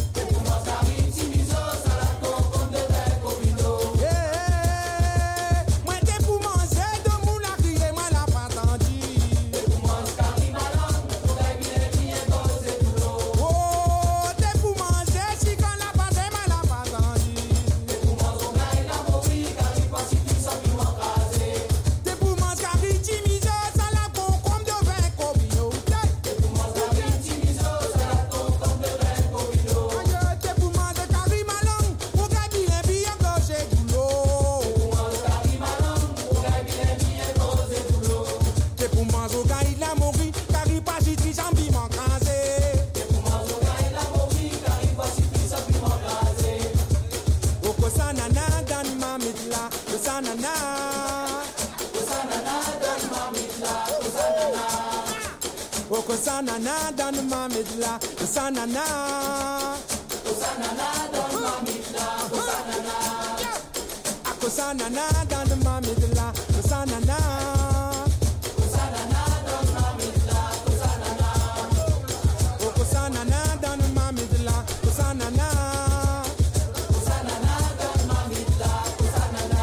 Kosanana dans ma mitla, kosanana. Kosanana dans ma mitla, kosanana. Kosanana dans ma mitla, kosanana. Kosanana dans ma mitla, kosanana. Oh kosanana dans ma mitla, kosanana. Kosanana dans ma mitla, kosanana.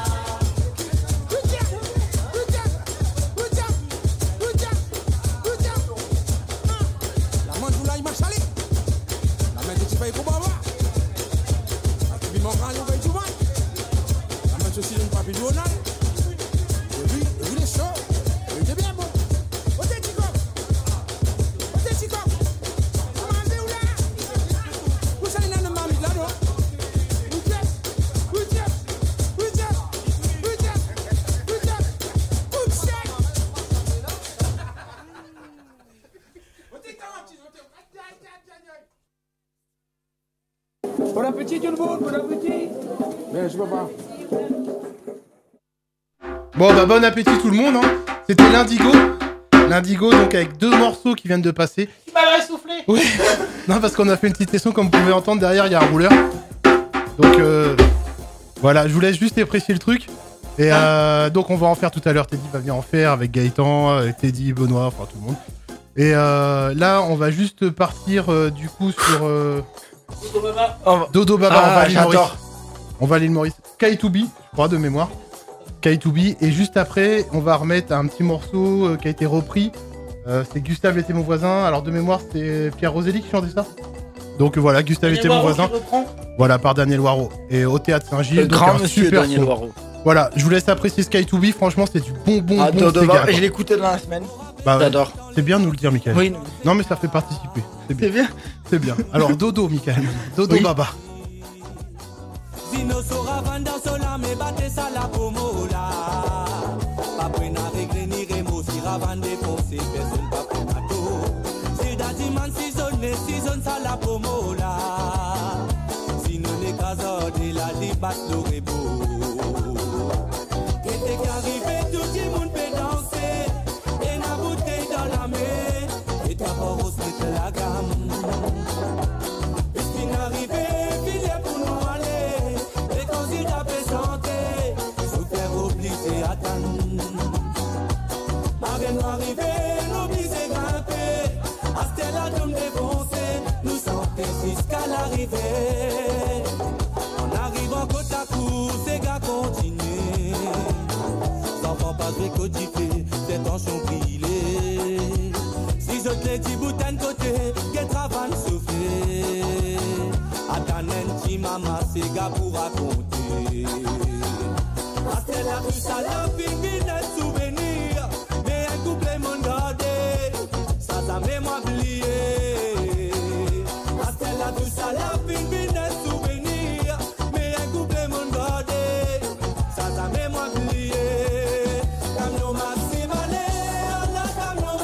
Bon appétit tout le monde, bon appétit. Mais je peux pas. Bon bah bon appétit tout le monde, hein. C'était l'Indigo. L'Indigo donc avec deux morceaux qui viennent de passer. Il m'avait soufflé. Oui. Non parce qu'on a fait une petite session comme vous pouvez entendre derrière il y a un rouleur. Donc euh, voilà, je vous laisse juste apprécier le truc. Et euh, donc on va en faire tout à l'heure. Teddy va venir en faire avec Gaëtan, avec Teddy, Benoît, enfin tout le monde. Et euh, là on va juste partir euh, du coup sur euh... Dodo Baba. va... Dodo Baba, Ah, on va à l'île Maurice. j'adore. On va à l'île Maurice. K deux B, je crois de mémoire. K deux B. Et juste après, on va remettre un petit morceau euh, qui a été repris. Euh, c'est Gustave était mon voisin. Alors de mémoire, c'est Pierre Roselli qui chantait ça. Donc voilà, Gustave Daniel était mon Waro voisin. qui reprend. Voilà, par Daniel Waro. Et au théâtre Saint-Gilles. Le donc grand un monsieur super Daniel son. Waro. Voilà, je vous laisse apprécier Sky deux B. Franchement, c'est du bon, bon, Ah, bon. Dodo Sega, Baba. quoi. Je l'ai écouté dans la semaine. Bah, ouais, J'adore. c'est bien de nous le dire, Michael. Oui. Non, mais ça fait participer. C'est bien. C'est bien. C'est bien. Alors, Dodo, Michael. Dodo Oui. Baba. Zino sora vanda sola me bate sa la pomola. Pa prena regle ni remo si ravande fonse personne pa prenato. Si da diman si zone si zone sa la pomola. Sino le casa de la libat lo rebo. Kete qu'arrivé tout le monde peut danser. Et na bouteille dans la main. Et ta porte se la gamme. Et ce qui n'arrive filet pour nous aller. Et quand il a présenté, sous faire obliger à attendre. Marine nous arriver, l'obliger grimper. À Stella tombe défoncé, nous sortir jusqu'à l'arrivée. En arrivant côte à côte, ces gars continuent. Sans pas pas de côté, c'est en chambrillé. Si je te dis boutin de côté, qu'est travail soufflé. Atanen ti mama c'est gars pour raconter. Pastel la rue ça la fini des souvenirs. Mais un couple mon gardé, ça ça mémoire oublié. Pastel la rue ça la fini des souvenirs. Mais un couple mon gardé, ça ça mémoire oublié. Camion maximale, on a camion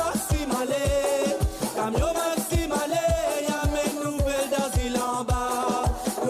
maximale. Camion maximale, y'a mes nouvelles dans il en bas.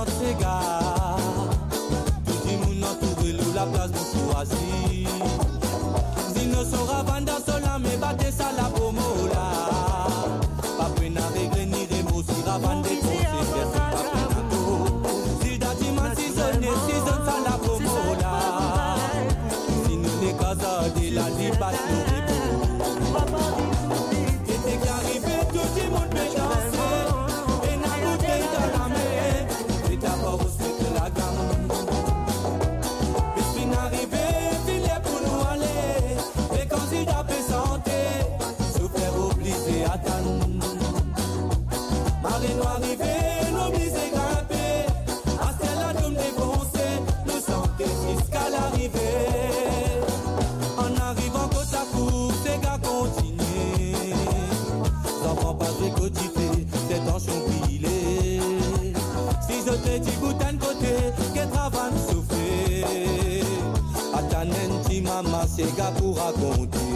présente ces gars. Tout le monde entouré l'eau, la place nous choisit. Ils ne saura vendre cela, mais battez ça la promo là. Pas peine à régler ni remous, si la vendre des conseils, c'est pas peine à tout. Si d'atiment, si sonne, si sonne ça la promo là. Si nous les casades, la libasse nous était qu'arrivé, tout le monde peut danser. Et n'a bouteille dans la main. Et d'abord aussi que la gamme. Et puis n'arrivé, filet pour nous aller. Et quand il a fait santé, se faire obliger à attendre. Marée noire arrivée, l'obligé grimper. À celle là de me défoncer, nous santé jusqu'à l'arrivée. En arrivant côte à côte, ces gars continuent. Enfants pas décotifés, c'est en chompilé. Si je te dis goûte d'un côté, que travail souffler. A ta nenti maman, ces gars pour raconter.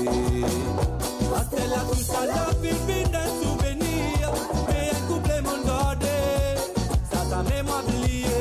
Parce que là tout ça, la fille d'un souvenir. Mais un couple mon gardé, ça t'a même oublié.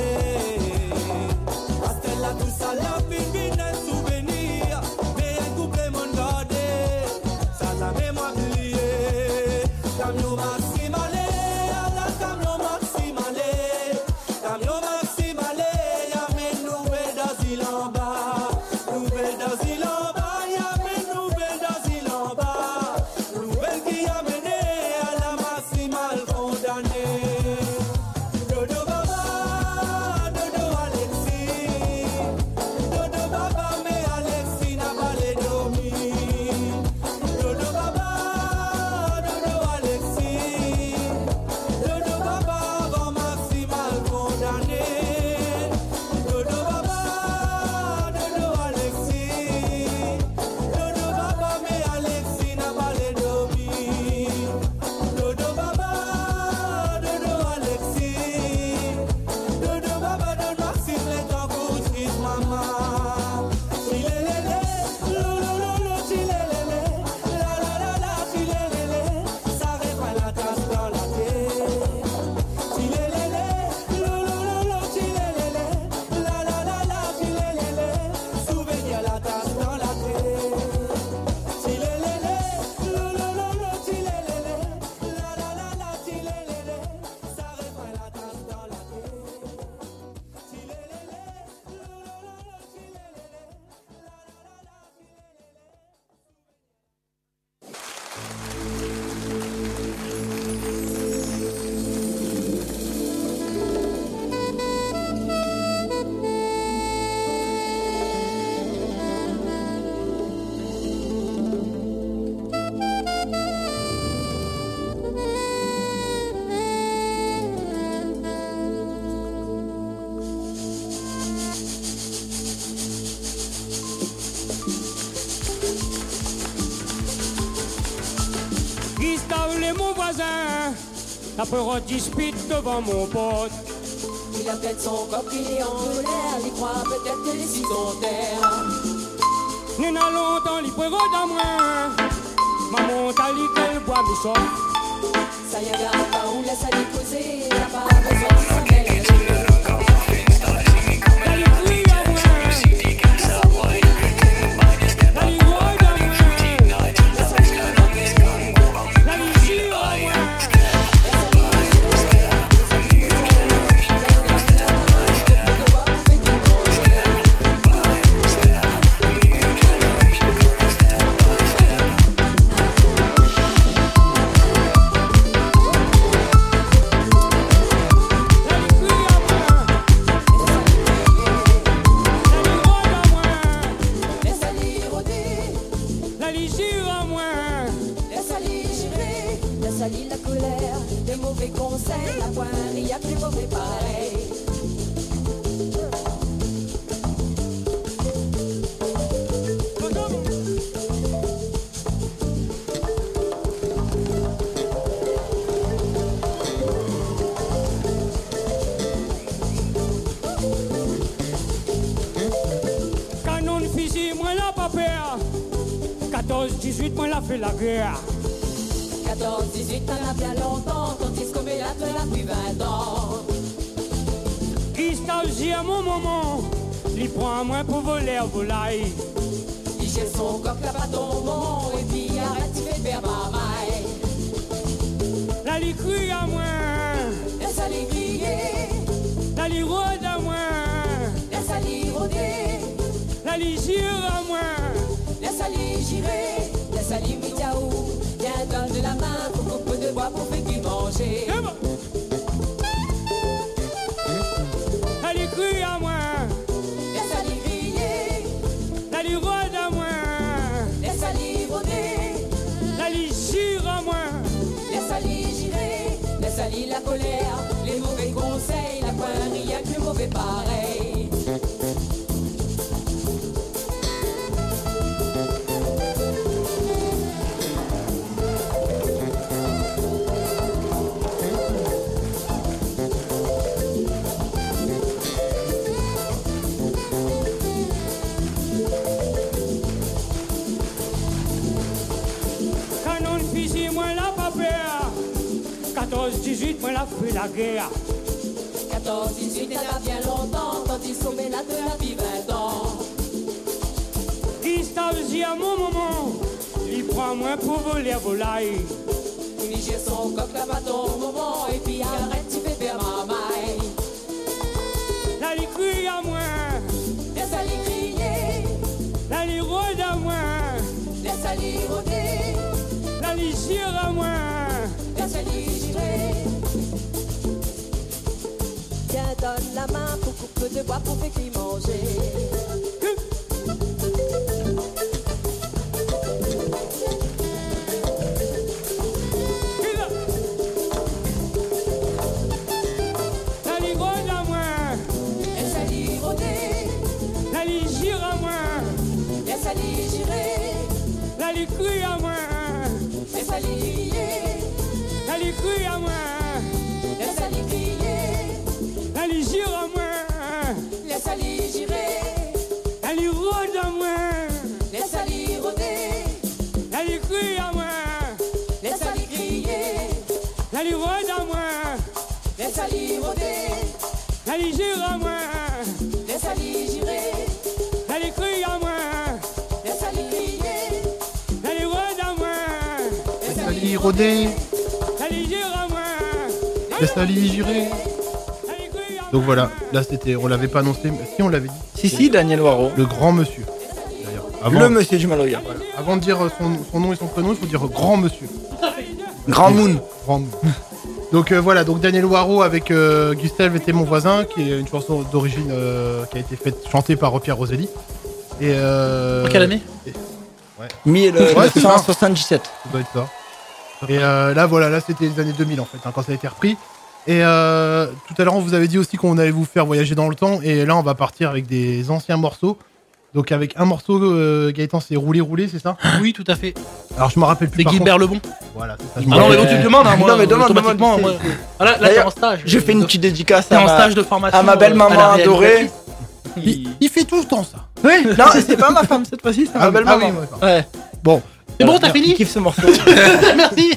Parce que là tout ça, la fille d'un souvenir. Mais un couple mon gardé, ça t'a même oublié. Camion maximale, à la camion maximale. Camion maximale, y'a mes nouvelles d'asile en bas. Nouvelles d'asile en bas, y'a mes nouvelles d'asile en bas. Nouvelle qui a mené à la maximale condamnée. Dodo Baba, Dodo Alexis. Dodo Baba, mais Alexis n'a pas les domis. Dodo Baba, Dodo Alexis. Dodo Baba, avant maximal condamné. Dodo Baba, Dodo Alexis. Dodo Baba, mais Alexis n'a pas les domis. Dodo Baba, Dodo Alexis. Dodo Baba, donne Maxime les temps pour triste maman. Chilélélé, lolololo, chilélélé. La la la la, chilélélé. Ça répand la tasse dans la tête. Chilélélé, lolololo, chilélélé. La la la la, chilélélé. Souvenir la tasse dans la tête. Chilélélé, lolololo, chilélélé. La la la la, chilélélé. Ça répand la tasse dans la tête. Chilélélé, lolololo, chilélélé. Gustave, il est mon voisin. La peur dispute devant mon pote. Il a peut-être son corps qui est en colère. Il croit peut-être que les six sont terre. Nous n'allons longtemps, il peut dans moi. Maman t'a dit qu'elle boit mes sorts. Ça y est, garde pas où laisse aller causer. Il n'a pas besoin de s'en mêler. quatorze dix-huit, moi, l'a fait la guerre. quatorze dix-huit, t'en as bien longtemps, tandis que mes là, tu l'as pris vingt ans. nostalgie à mon moment, il prend à moi pour voler à volaille. Il jette son coq là pas ton moment, et puis arrête, il fait faire bye. La li crie à moi, laisse aller crier. la li rôde à moi, Laisse aller rôder, la li gire à moi, laisse aller girer, laisse aller miaou. Viens donne de la main pour qu'on peut de bois pour faire du manger. la li crie à moi, Laisse aller crier, la li rôde à moi, laisse aller rôder, la li gire à moi, laisse aller girer, laisse aller la colère, les mauvais conseils, la coinerie, y'a que mauvais pareil. canon fusil, moi la pas peur, quatorze dix-huit, moi la fait la guerre. quatorze dix-huit, elle a bien longtemps, tandis qu'on met la de la vie vingt ans. Nostalgie à mon moment, il prend à moi pour voler à volaille. Il jette son coq là pas ton moment, et puis arrête, tu fais faire ma maille. La li crie à moi, Laisse aller crier, la li rôde à moi, laisse aller rôder, la li gire à moi, laisse aller girer. Tiens, donne la main pour couper de bois pour faire qu'il manger. la li rôde à moi, Laisse aller rôder, la li gire à moi, laisse aller girer, la li crie à moi, laisse aller crier, la li crie à moi, laisse aller crier, la li gire à moi, laisse aller girer, la li rôde à moi, laisse aller rôder, la li crie à moi, laisse aller crier, la li rôde à moi, laisse aller rôder, la li gire à moi, laisse aller girer, la li crie à moi, laisse aller crier, la li rôde à moi, laisse Ali aller Rodé, la li gire à moi, laisse Ali girer. Donc voilà, là c'était, on l'avait pas annoncé, mais si on l'avait dit. Si, si, Daniel Waro. Le grand monsieur. D'ailleurs, avant, Le monsieur du Maloya. voilà, avant de dire son, son nom et son prénom, il faut dire grand monsieur. Grand Moon. Grand Moon. Donc euh, voilà, donc Daniel Waro avec euh, Gustave était mon voisin, qui est une chanson d'origine euh, qui a été faite, chantée par Pierre Roselli. Et euh, En quelle année et- Ouais. mille neuf cent soixante-dix-sept. Ça doit être ça. Et euh, là, voilà, là, c'était les années deux mille en fait, hein, quand ça a été repris. Et euh, tout à l'heure, on vous avait dit aussi qu'on allait vous faire voyager dans le temps. Et là, on va partir avec des anciens morceaux. Donc, avec un morceau, euh, Gaëtan, c'est Rouler, Rouler, c'est ça? Oui, tout à fait. Alors, je me rappelle plus. C'est par Gilbert contre. Lebon. Voilà, c'est ça. Ah non, mais bon, tu me demandes, hein, moi. Non, mais demande, automatiquement, demande, moi. c'est- Ah, là, là, t'es D'ailleurs, en stage. Je fais une petite dédicace T'es à en ma, stage de formation. à ma belle euh, maman à la adorée. réalisatrice. Il, il fait tout le temps, ça. Oui, non, c'est pas ma femme cette fois-ci, c'est Ah, ma belle ah maman. oui, d'accord. Ouais. Bon. C'est bon, t'as fini? Il kiffe ce morceau. Merci.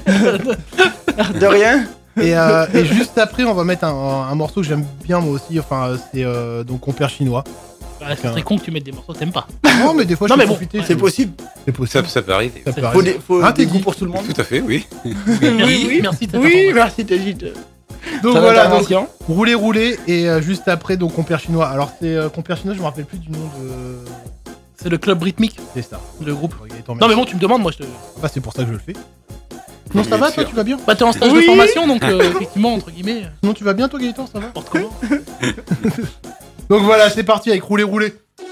De rien. Et, euh, et juste après, on va mettre un, un morceau que j'aime bien moi aussi. Enfin, c'est euh, donc Compère Chinois. Bah, c'est très con que tu mettes des morceaux que t'aimes pas. Non, mais des fois, Non, je mais peux bon, profiter. C'est possible. C'est possible. Ça, ça peut arriver. Ça peut Faut arriver. des, faut Ah, des t'es goûts dit. pour tout le monde. Tout à fait, oui. Merci, merci de cette Oui, information. merci Tégit. Donc Ton voilà, donc, intervention. rouler, rouler, et euh, juste après, donc Compère Chinois. Alors, c'est euh, Compère Chinois, je me rappelle plus du nom de. C'est le club rythmique, C'est ça. le groupe. Gaëtan, Non, mais merci. bon, tu me demandes, moi je te. Bah, c'est pour ça que je le fais. Sinon, ça va, toi, tu vas bien? Bah, t'es en stage Oui. de formation, donc euh, effectivement, entre guillemets, Sinon, tu vas bien, toi, Gaëtan, ça va? n'importe comment. Donc voilà, c'est parti avec rouler, rouler.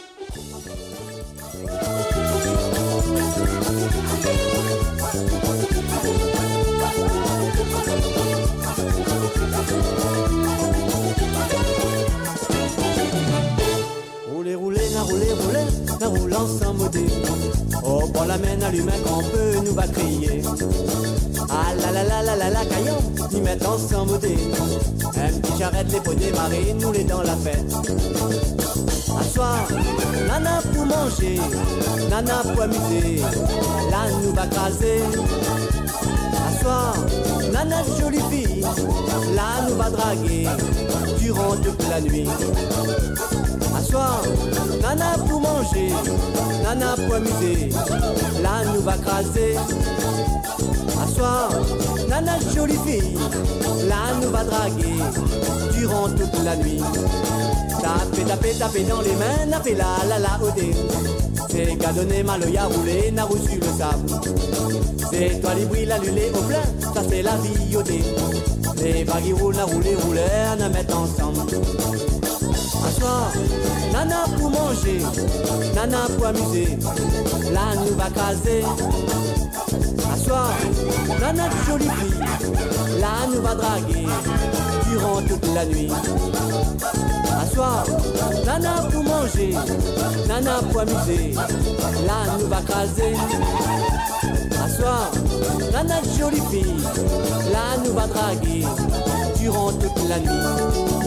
Rouler, rouler, la rouler, rouler, la roulant sans modé. Oh, pour la main allume qu'on peut nous va crier. Ah la la la la la la caillon, y mettant sans modé. Un petit charrette, les pots démarrer, nous les dans la fête. À soir, nana pour manger, nana pour amuser. Là nous va craser. À soir, nana jolie fille, là nous va draguer durant toute la nuit. À soir, nana pour manger, nana pour amuser, là nous va craser. À soir, nana jolie fille, là nous va draguer durant toute la nuit. Taper, taper, taper dans les mains, taper la la la au dé. C'est qu'à donner maloya roulé, n'a reçu le sable. C'est toi les bruits, la lulée au plein, ça c'est la vie au dé. Les vagues roulent, n'a roulé, roulé, n'a mettre ensemble. À soir, nana pour manger, nana pour amuser, là nous va caser. À soir, nana jolie fille, là nous va draguer durant toute la nuit. À soir, nana pour manger, nana pour amuser, là nous va craser. À soir, nana jolie fille, là nous va draguer durant toute la nuit.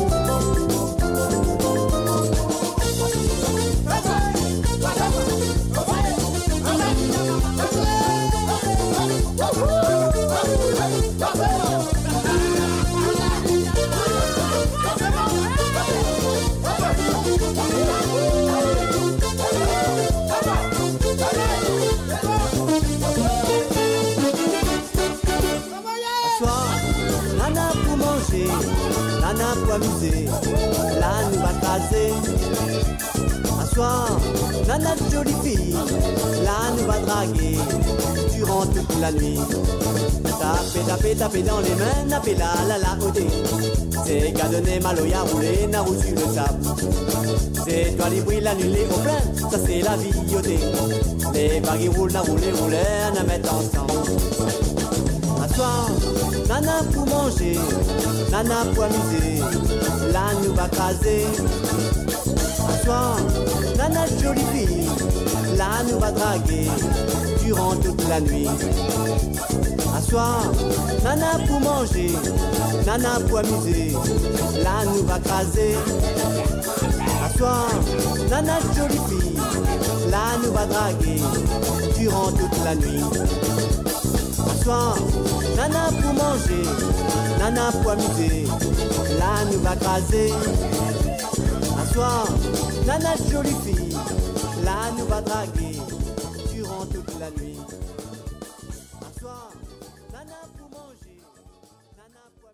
Nana pour amuser, là nous va caser. À soir, nana jolie fille, là nous va draguer durant toute la nuit. Taper, taper, taper dans les mains, taper la la la au dé. C'est qu'à donner maloya roulé, n'a reçu le sable. C'est toi les bruits, l'annulé au plein, ça c'est la vie au dé. Les vagues roulent, n'a roulé, roulé, n'a mettre ensemble. À soir, nana pour manger, nana pour amuser, là nous va caser. À soir, nana jolie fille, là nous va draguer durant toute la nuit. À soir, nana pour manger, nana pour amuser, là nous va caser. À soir, nana jolie fille, là nous va draguer durant toute la nuit. À soir, nana pour manger, nana pour amuser, là nous va craser. À soir, nana jolie fille, là nous va draguer durant toute la nuit. À soir, nana pour manger, nana pour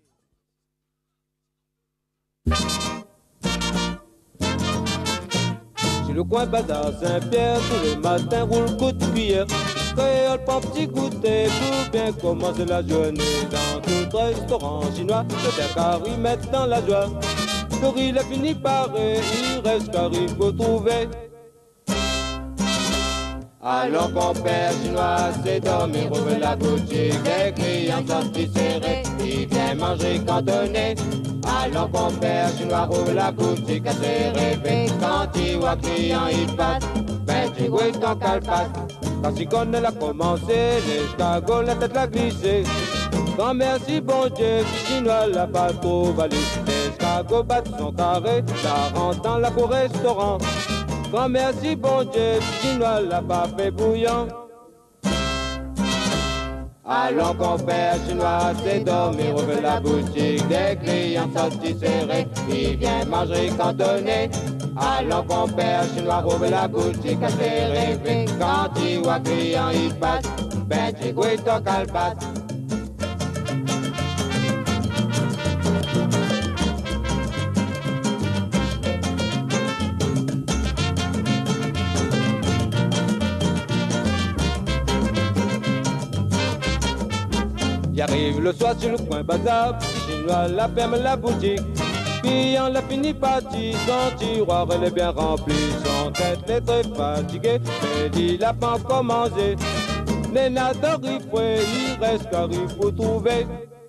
amuser. Sur le coin bazar Saint-Pierre, tous les matins roule coup de cuillère. Créole, prend petit goûter pour bien commencer la journée. Dans tout restaurant chinois, c'est bien car ils mettent dans la joie. Le riz il est fini par il reste car il faut trouver. Alors compère chinois, c'est dormir, ouvre la boutique. Les clients sortis serrés, ils viennent manger cantonné. Alors compère chinois, ouvre la boutique, à se rêver. Quand il voit client, il passe, ben tu vois ton calpasse. Quand il connaît la commencé, l'escargot, la tête l'a glissé. Grand merci bon Dieu, chinois l'a pas trop valu. L'escargot bat son carré, ça rentre dans la cour restaurant. Grand merci bon Dieu, chinois l'a pas fait bouillant. Allons compère chinois, c'est dormir, ouvre la boutique. Des clients sortis serrés, ils viennent manger cantonné. Allons compère chinois, ouvre la boutique, à se rêver. Quand il voit client, il passe, ben tu goûtes ton calpasse. J'arrive le soir sur le coin bazar, chinois la ferme la boutique. Client l'a fini parti, son tiroir elle est bien rempli. Son tête est très fatiguée, mais il n'a pas encore mangé. Néna d'arrive, il reste car il faut trouver.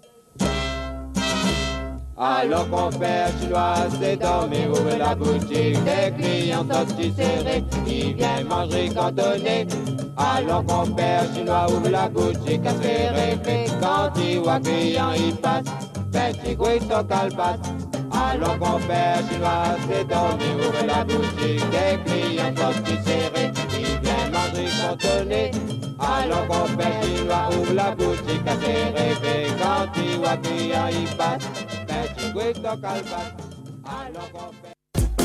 Alors compère chinois, c'est dormir, ouvre la boutique. Des clients sortis serrés, ils viennent manger cantonné. Alors compère chinois, ouvre la boutique, à se rêver. Quand il voit client, il passe, ben tu goûtes ton calpasse. Alors compère chinois, c'est dormir, ouvre la boutique. Des clients sortis serrés, ils viennent manger abandonné. Alors qu'on fait qu'il va ouvre la boutique à ses rêves. Quand tu vois client il passe, ben tu goûtes ton calvasse. Alors qu'on fait...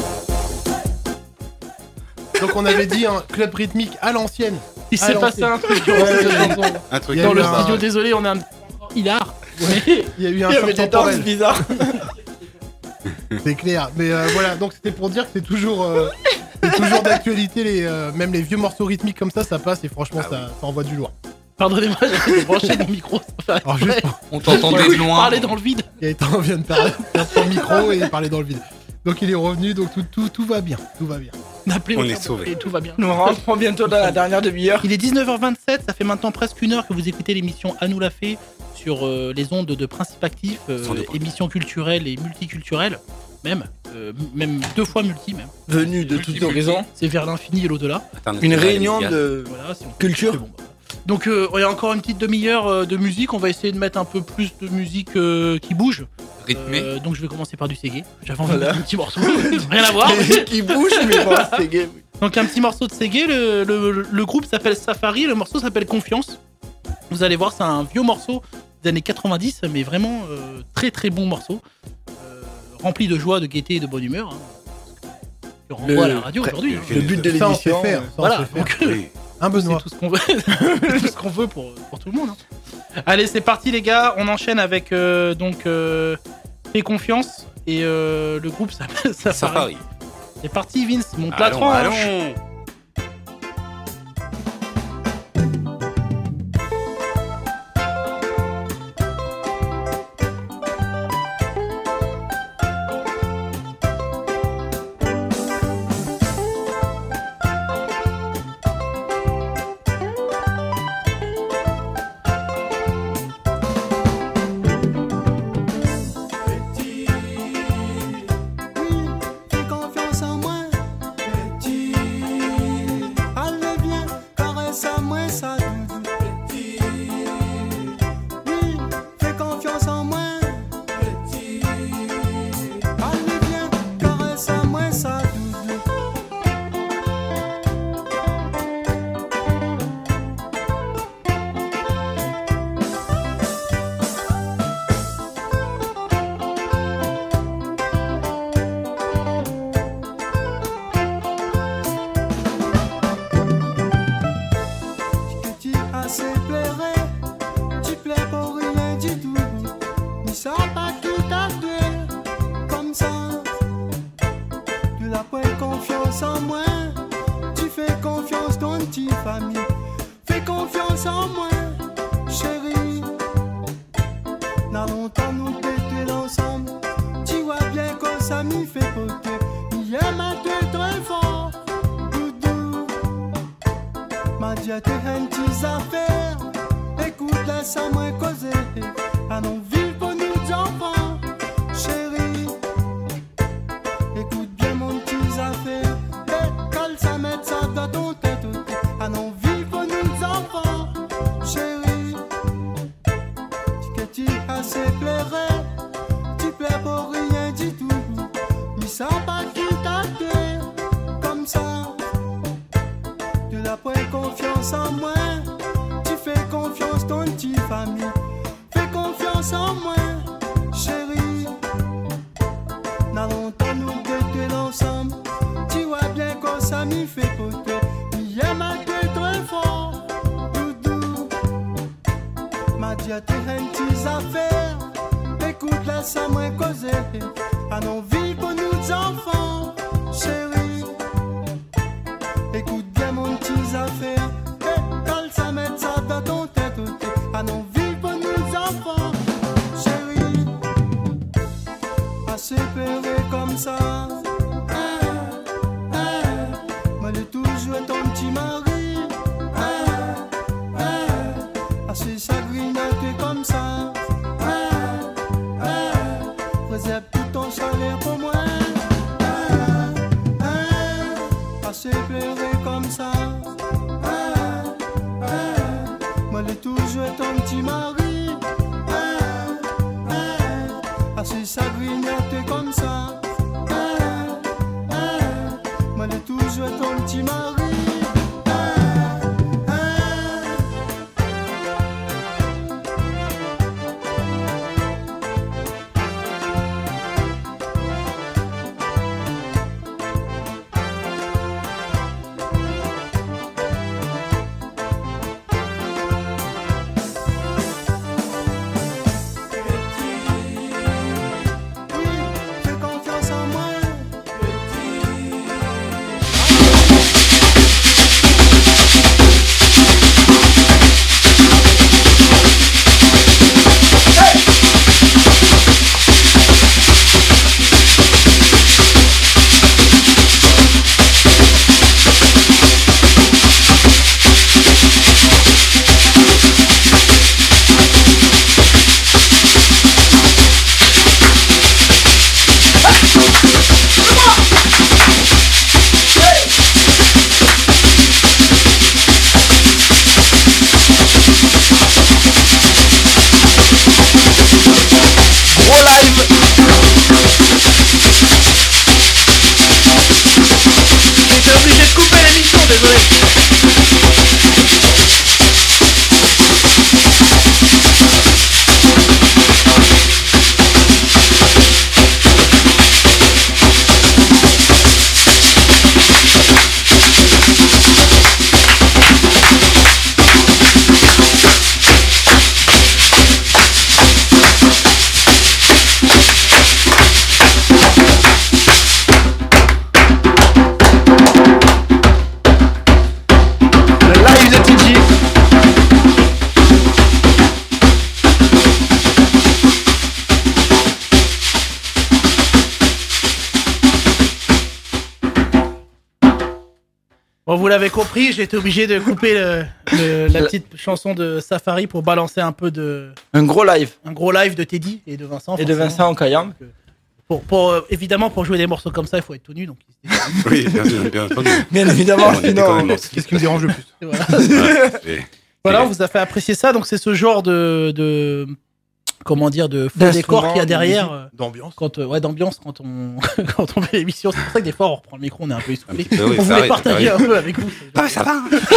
Donc on avait dit un club rythmique à l'ancienne. Il s'est passé un truc. Un truc Dans le un- studio, désolé, on est un hilar. Il y a eu un Il y choc avait des temporel. danses bizarres. C'est clair. Mais euh, voilà, donc c'était pour dire que c'est toujours, euh, c'est toujours d'actualité. Les, euh, même les vieux morceaux rythmiques comme ça, ça passe et franchement, ça, ça envoie du lourd. Pardonnez-moi, j'ai débranché mon micro. Ça fait Alors juste, exprès. On t'entendait de loin. Parler dans le vide. Gaëtan vient de parler perdre son micro et parler dans le vide. Donc il est revenu, donc tout, tout, tout va bien, tout va bien. Appelez On au est quart sauvés. et tout va bien. Nous rentrons bientôt dans la dernière demi-heure. Il est dix-neuf heures vingt-sept, ça fait maintenant presque une heure que vous écoutez l'émission À nous la fait sur euh, les ondes de Principe Actif, euh, Sans doute. émission culturelle et multiculturelle, même, euh, même deux fois multi même. Venu de tous horizons. C'est vers l'infini et l'au-delà. Une réunion de Voilà, si on- culture. c'est bon, bah. Donc euh, il y a encore une petite demi-heure euh, de musique, on va essayer de mettre un peu plus de musique euh, qui bouge. Rythmé. Euh, donc je vais commencer par du Ségué. J'avais envie Voilà. de mettre un petit morceau, rien à voir. qui bouge, mais bon, c'est gay. Donc un petit morceau de Ségué, le, le, le groupe s'appelle Safari, le morceau s'appelle Confiance. Vous allez voir, c'est un vieux morceau des années quatre-vingt-dix, mais vraiment euh, très très bon morceau, euh, rempli de joie, de gaieté et de bonne humeur. Hein. Je renvoie à la radio pré- aujourd'hui. hein. Le but de Ça, on sait l'émission. faire. euh, Ça, on Voilà, sait faire. donc Oui. Un c'est Benoît. tout ce qu'on veut, tout ce qu'on veut pour, pour tout le monde. hein. Allez, c'est parti les gars, on enchaîne avec euh, donc euh, Fais confiance et euh, le groupe s'appelle Safari. Safari. C'est parti Vince, monte la Allons, tranche. allons. Fais confiance en moi, petit. Allez viens, caresse à moi, ça doudou, petit. Oui, fais confiance en moi, petit. Allez viens, caresse à moi, ça doudou. Que tu assez plairais, tu plais pour rien du tout. Mais ça pas tout à fait comme ça. Tu n'as pas confiance en moi, tu fais confiance dans ta famille. Fais confiance en moi, chérie. Dans longtemps nous t'étions ensemble, tu vois bien que ça m'y fait poter. Il aime à te très fort, doudou. Ma dit à tes petites affaires. Écoute, laisse moi causer. À non vivre pour nous enfants, chérie. Écoute bien mon petit affaire. Et quand ça met ça dans ton tête. À non vivre pour nous enfants, chérie. Que tu assez plairais. Tu plais pour rien du tout. Mais ça pas qui t'attire comme ça. Tu n'as pas confiance en moi, tu fais confiance dans ta famille. Fais confiance en moi, chérie. Dans longtemps nous étions ensemble, tu vois bien que ça m'y fait poter. Il aime à te très fort, doudou. Ma dit à tes petites affaires. Écoute, laisse-moi causer. À non vivre pour nous enfants, chérie. Écoute bien mon petit affaire. Et quand ça met ça dans ton tête. À non vivre pour nous enfants, chérie. À se pleurer comme ça. Ah, ah. Moi de toujours ton petit mari. Ah, ah. À se s'agrignoter comme ça. Ah, ah. Réserve tout ton salaire pour moi. Ah, ah. À se pleurer comme ça. Ah, ah. Moi de toujours ton petit mari. Ah, ah. À se s'agrignoter comme ça. Ah, ah. Moi de toujours ton petit mari. Ah, Bon, vous l'avez compris, j'ai été obligé de couper le, le, la petite chanson de Safari pour balancer un peu de... Un gros live. Un gros live de Teddy et de Vincent. Et de Vincent en Kayam. Pour, pour, euh, évidemment, pour jouer des morceaux comme ça, il faut être tout nu. Donc... Oui, bien, bien entendu. Bien évidemment, sinon... Qu'est-ce qui me dérange le plus? Voilà, Ouais, voilà, on vous a fait apprécier ça. Donc, c'est ce genre de... de... Comment dire, de faux décor qu'il y a derrière. Euh, d'ambiance. Quand, euh, ouais, d'ambiance quand on, quand on fait l'émission. C'est pour ça que des fois, on reprend le micro, on est un peu essoufflé. peu, oui, on ça voulait arrive, partager ça un peu avec vous. Ah, ça va.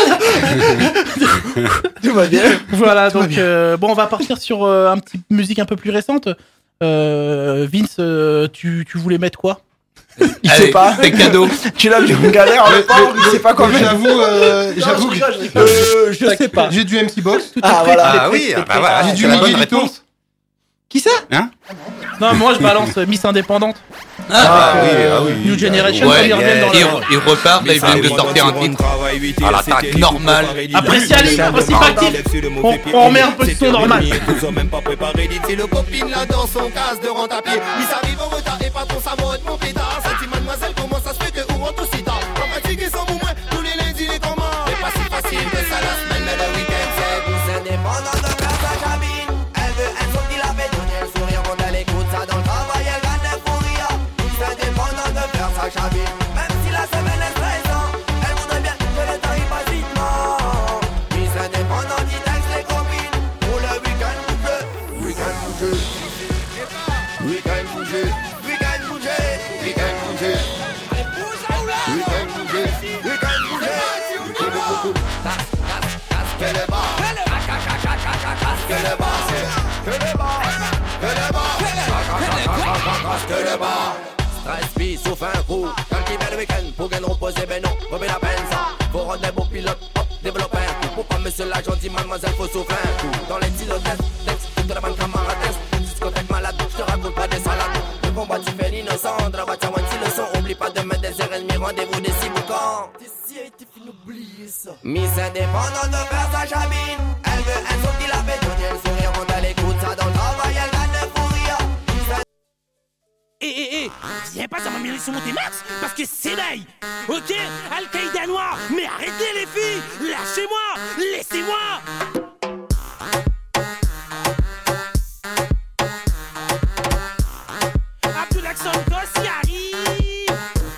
Tout va bien. Voilà, donc, euh, bon, on va partir sur euh, un petit musique un peu plus récente. Euh, Vince, euh, tu, tu voulais mettre quoi? Il Allez, sait pas. C'est cadeau. Tu l'as vu, une galère, on pas, il sait pas quoi mettre. J'avoue, euh, j'avoue que euh, je sais pas. J'ai du M C Box. Ah, voilà. Ah oui, ah bah voilà. J'ai du c'est la bonne Miguelito. réponse. Qui ça? Hein? Non, moi je balance euh, Miss Indépendante. Ah, Euh, oui, ah oui. New Generation, Ouais, quand ils reviennent dans ils, la... ils repartent, là, ils viennent de sortir un titre à l'attaque normale. Après Ciali, aussi pas actif. On, on remet un peu de son normal. Ils ont même pas préparé l'idée. Le copine là dans son casse de rente à pied. Ils arrivent en retard et pas trop ça mode mon pétard. Ça dit mademoiselle, comment ça se fait que ou rentre aussi tard? Pas fatigué sans vous moins, tous les lundis les commandes. C'est pas si facile que ça la semaine, mais le week-end c'est plus indépendant de faire sa cabine. Elle veut un son qui la fait donner le sourire quand elle écoute ça dans le travail. Elle gagne le fou rire. Plus indépendant de faire sa cabine. Même si la semaine est stressante, elle voudrait bien que le temps y passe vitement. Plus indépendant qui texte les copines. Pour le week-end bouger, week-end bouger. Week-end bouger, week-end bouger, week-end bouger. Week-end bouger, week-end bouger. Casse, casse, casse, que le bar. Que le bar, que le bar, que le bar. Que le bar. Stress, vie, souffle un coup. Quand il vient le week-end, pour gagner reposer, ben non, remets la peine ça. Faut rendre des beaux pilotes, hop, développer un coup. Pour pas monsieur l'agent, dit mademoiselle, faut souffler un coup. Dans les stylos test, texte, toute la bande camaradesse. Discothèque malade, je te raconte pas des salades. Le combat, tu fais l'innocent, de la voiture, one, le son. Oublie pas de mettre des heures et demie, rendez-vous des six boucans. D'ici a été fini, oubliez ça. Miss indépendante de faire sa cabine. Elle veut un son qui la fait donner le sourire. Quand elle écoute ça dans le travail, elle gagne le fou rire. Eh eh eh, viens pas, ça m'a mis sur mon T-Max parce que c'est d'ail. Ok, Al-Qaïda noir, mais arrêtez les filles, lâchez-moi, laissez-moi. Abdoulaye Santos y arrive.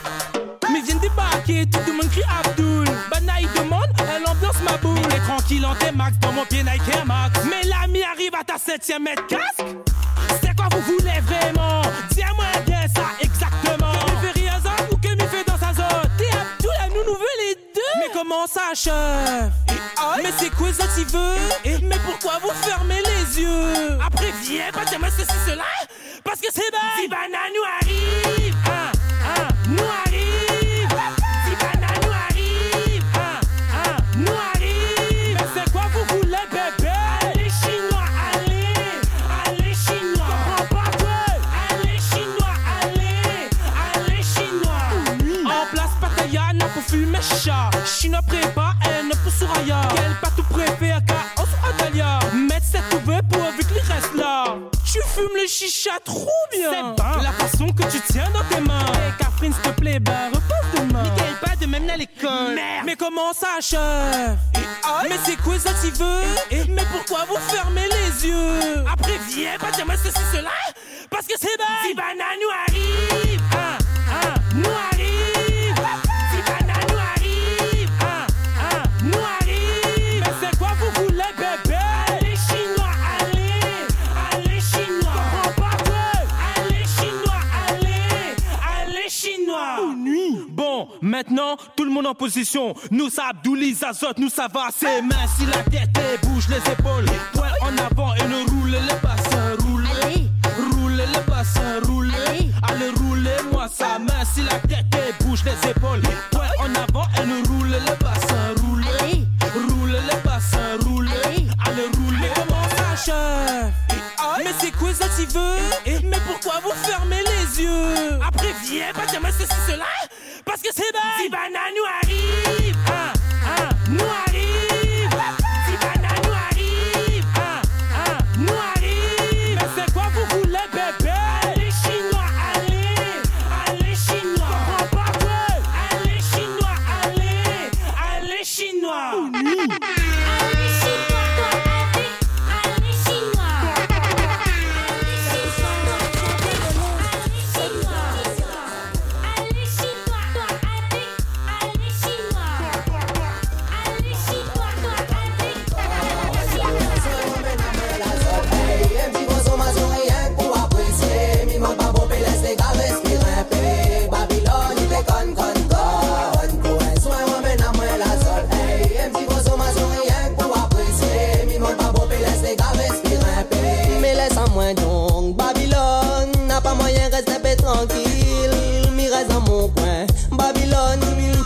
Mais viens débarquer, tout le monde crie Abdoul. Banaï demande, elle ambiance ma boule. Mais t'es tranquille en T-Max, dans mon pied Nike Air Max. Mais l'ami arrive à ta septième mètre casque. C'est quoi vous voulez vraiment? Dis-moi bien ça exactement. Il fait rien ça ou que m'y fait dans sa zone. T'es Abdoul à nous nouvelles les deux. Mais comment ça chef? Mais c'est quoi ça tu veux? Mais pourquoi vous fermez les yeux? Après viens pas dire moi ceci cela. Parce que c'est bien. Zibana nous arrive. Ah, ah, nous arrive. Zibana nous arrive. Ah, ah, nous arrive. Mais c'est quoi vous voulez bébé? Allez chinois, allez. Allez chinois. Comprends pas toi. Allez chinois, allez. Allez chinois. En place Patayana pour fumer chat. Chinois prépa, elle ne pousse Soraya. Quel pas tout préfère car on sera Dalia. Mettre cette ouvert pour éviter qu'il reste là. Tu fumes le chicha trop bien. C'est bon. La façon que tu tiens dans tes mains. Hey, Catherine, s'il te plaît, bah repose demain. Nickel, pas de même à l'école. Merde. Mais comment ça, chef? Mais c'est quoi ça, tu veux? Mais pourquoi vous fermez les yeux? Après, viens pas dire moi ceci, cela. Parce que c'est bien. Zibana nous arrive. Ah, ah, nous arrive. Zibana nous arrive. Ah, ah, nous arrive. Mais c'est quoi vous voulez, bébé? Allez, chinois, allez. Allez, chinois. Comprends pas toi. Allez, chinois, allez. Allez, chinois. Nuit. Bon, maintenant, tout le monde en position. Nous, ça Abdouli, Zazot, nous, ça va. C'est main si la tête et bouge les épaules. Poing en avant et ne roule les bassins. Roule, roule les bassins, roule. Allez, roulez-moi ça. Main si la tête et bouge les épaules. Poing en avant et ne roule les bassins. Roule, roule les bassins, roule. Allez, roulez. Comment ça, chef? Mais c'est quoi ça, tu veux? Mais pourquoi vous fermez les yeux? Après, viens pas dire moi ceci, cela. Parce que c'est bien. Zibana nous arrive. Ah, ah, nous arrive. Zibana nous arrive. Ah, ah, nous arrive. Mais c'est quoi vous voulez, bébé? Allez, chinois, allez. Allez, chinois. Comprends pas toi. Allez, chinois, allez.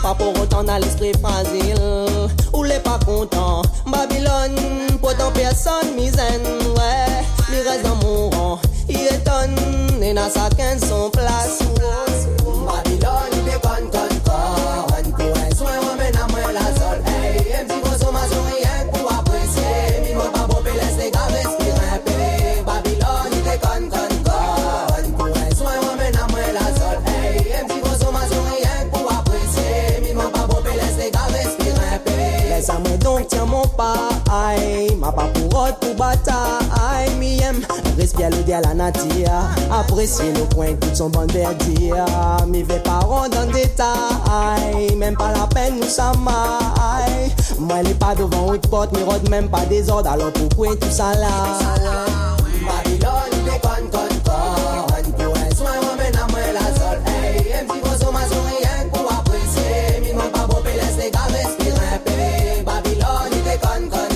pas pour autant dans l'esprit fragile. Ou les pas contents, Babylone, pourtant personne misaine, ouais. Mi reste dans mon rang, il étonne, et n'a chacun son place. Babylone, il est con, con, con. Pour un soin, on mène à moi la sol. Hey, un petit consommation, rien pour apprécier. Mi moi pas bon, laisse les gars respirer un peu. Babylone, il est con, con, con. Pour un soin, on mène à moi la sol. Hey, un petit consommation, rien pour apprécier. Mi moi pas bon, laisse les gars respirer un peu. Laisse-moi donc, tiens mon pas. Aïe, ma pas pour autre pour bataille. Mi aime respire le dia la nature. Apprécier le coin tout son bon verdure. Mi vais pas rendre en détail. Même pas la peine nous ça maille. Moi elle est pas devant haute porte. Mi rôde même pas désordre. Alors pourquoi tout ça là? Babylone, il est con, con, con. Pour un soin, on mène à moi la sol. Hey, un petit consommation, rien pour apprécier. Mi m'en pas bon, laisse les gars respirer un peu. Babylone, il est con, con.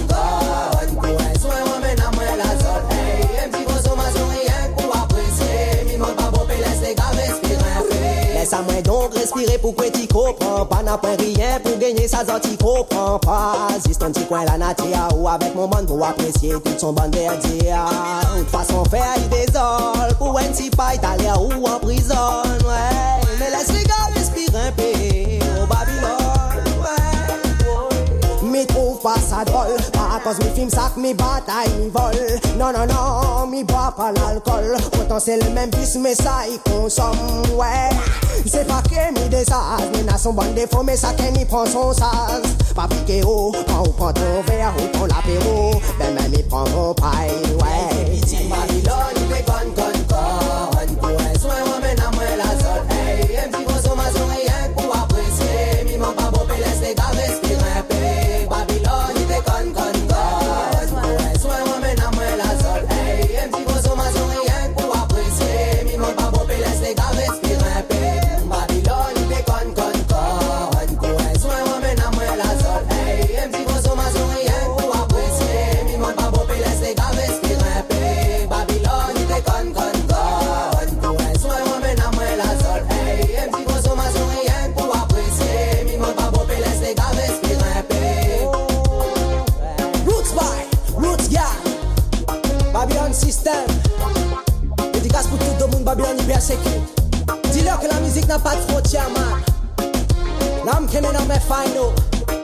Laisse-moi donc respirer pour que tu comprends. Pas n'a pas rien pour gagner sa zone, tu comprends pas. Juste un petit coin la nature ou avec mon monde pour apprécier toute son bande verdure. De façon faire il désole pour un petit paille t'aller ou en prison, ouais. Mais laisse les gars respirer un peu au Babylone, ouais. Me trouve pas ça drôle, pas à cause mes films sac, mes batailles, mes vols. Non, non, non, me bois pas l'alcool. Pourtant c'est le même bis, mais ça il consomme, ouais. C'est pas qu'il me désastre, mais n'a son bon défaut, mais ça qu'il y prend son sas. Pas piqué haut, quand on prend ton verre ou ton l'apéro, ben même il prend mon paille, ouais. Babylone, il est con, con, con. Pour un soin, on mène à moi la sol. Hey, un petit consommation, rien pour apprécier. Mi m'en pas bon, laisse les gars respirer un peu. Babylone, il est con, con, con. Pour un soin, on mène à moi la sol. Hey, un petit consommation, rien pour apprécier. Mi m'en pas bon, laisse les gars respirer un peu. Système, dédicace pour tout le monde, Babylone hyper sécurité. Dis-leur que la musique n'a pas de frontières, man. L'âme qui mène dans mes finaux.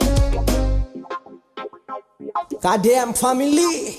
K D M Family.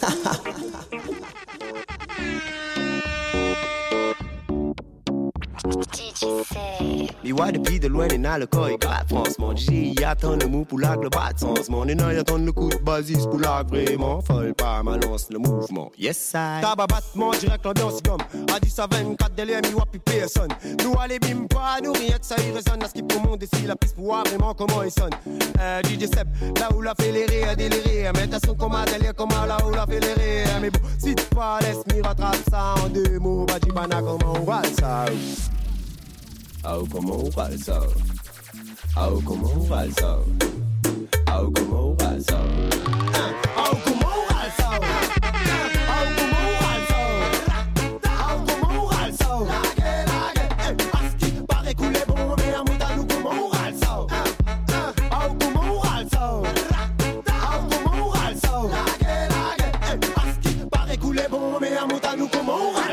Mais ouais, depuis de loin, les n'a le corps éclate, franchement. J'ai attend le mot pour la le bas de sens. Mon énorme attend le coup de basis pour la vraiment. Folle pas, ma lance le mouvement. Yes, I. Tabac battement, direct l'ambiance gomme. À dix à vingt-quatre, délai, mi wapi personne. Nous allez bim pas, nous rien que ça y résonne. À ce qui pour mon défi, la piste pour voir vraiment comment il sonne. Euh, D J Seb, là où la fait les rires, délirer. Mais t'as son coma, délire, comment là où la fait les rires. Mais bon, si tu pas, laisse-moi rattrape ça en deux mots. Bajibana, comment on va ça? Oh, comment on va ça? Oh, comment on va ça? Oh, comment on va ça? Oh, comment on va ça? Oh, comment on va ça? Oh, comment on va ça? Parce qu'il paraît couler bon, mais à mouta nous comment on va ça? Oh, comment on va ça? Oh, comment on va ça? Parce qu'il paraît couler bon, mais à mouta nous comment on va ça?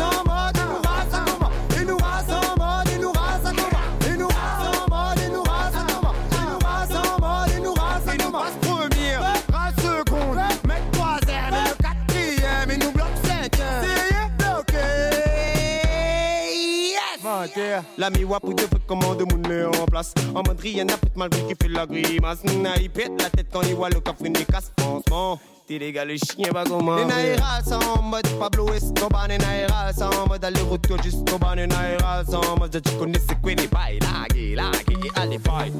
La mi-wa pour deux trucs comment de moun le en place. En mode rien n'a fait malgré qu'il fait la grimace. N'a il pète la tête quand il voit le café des casse franchement. T'es les gars le chien va comment. Les naïras sont en mode Pablo Escobar. Les naïras sont en mode aller-retour jusqu'au bar. Les naïras sont en mode tu connais c'est quoi les bails. Lagué, lagué, allez bails.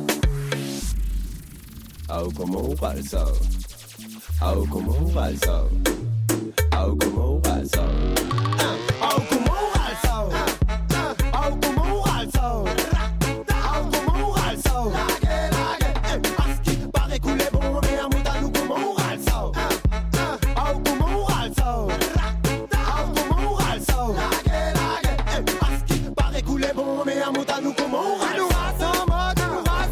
Oh comment on parle ça? Oh comment on parle ça? Oh comment on parle ça? Oh comment on parle ça? Oh comment on parle ça? Oh comment on parle ça? Parce qu'il paraît couler bon mais à mouta nous comment on parle ça? Oh comment on parle ça? Oh comment on parle ça? Parce qu'il paraît couler bon mais à mouta nous comment on parle ça?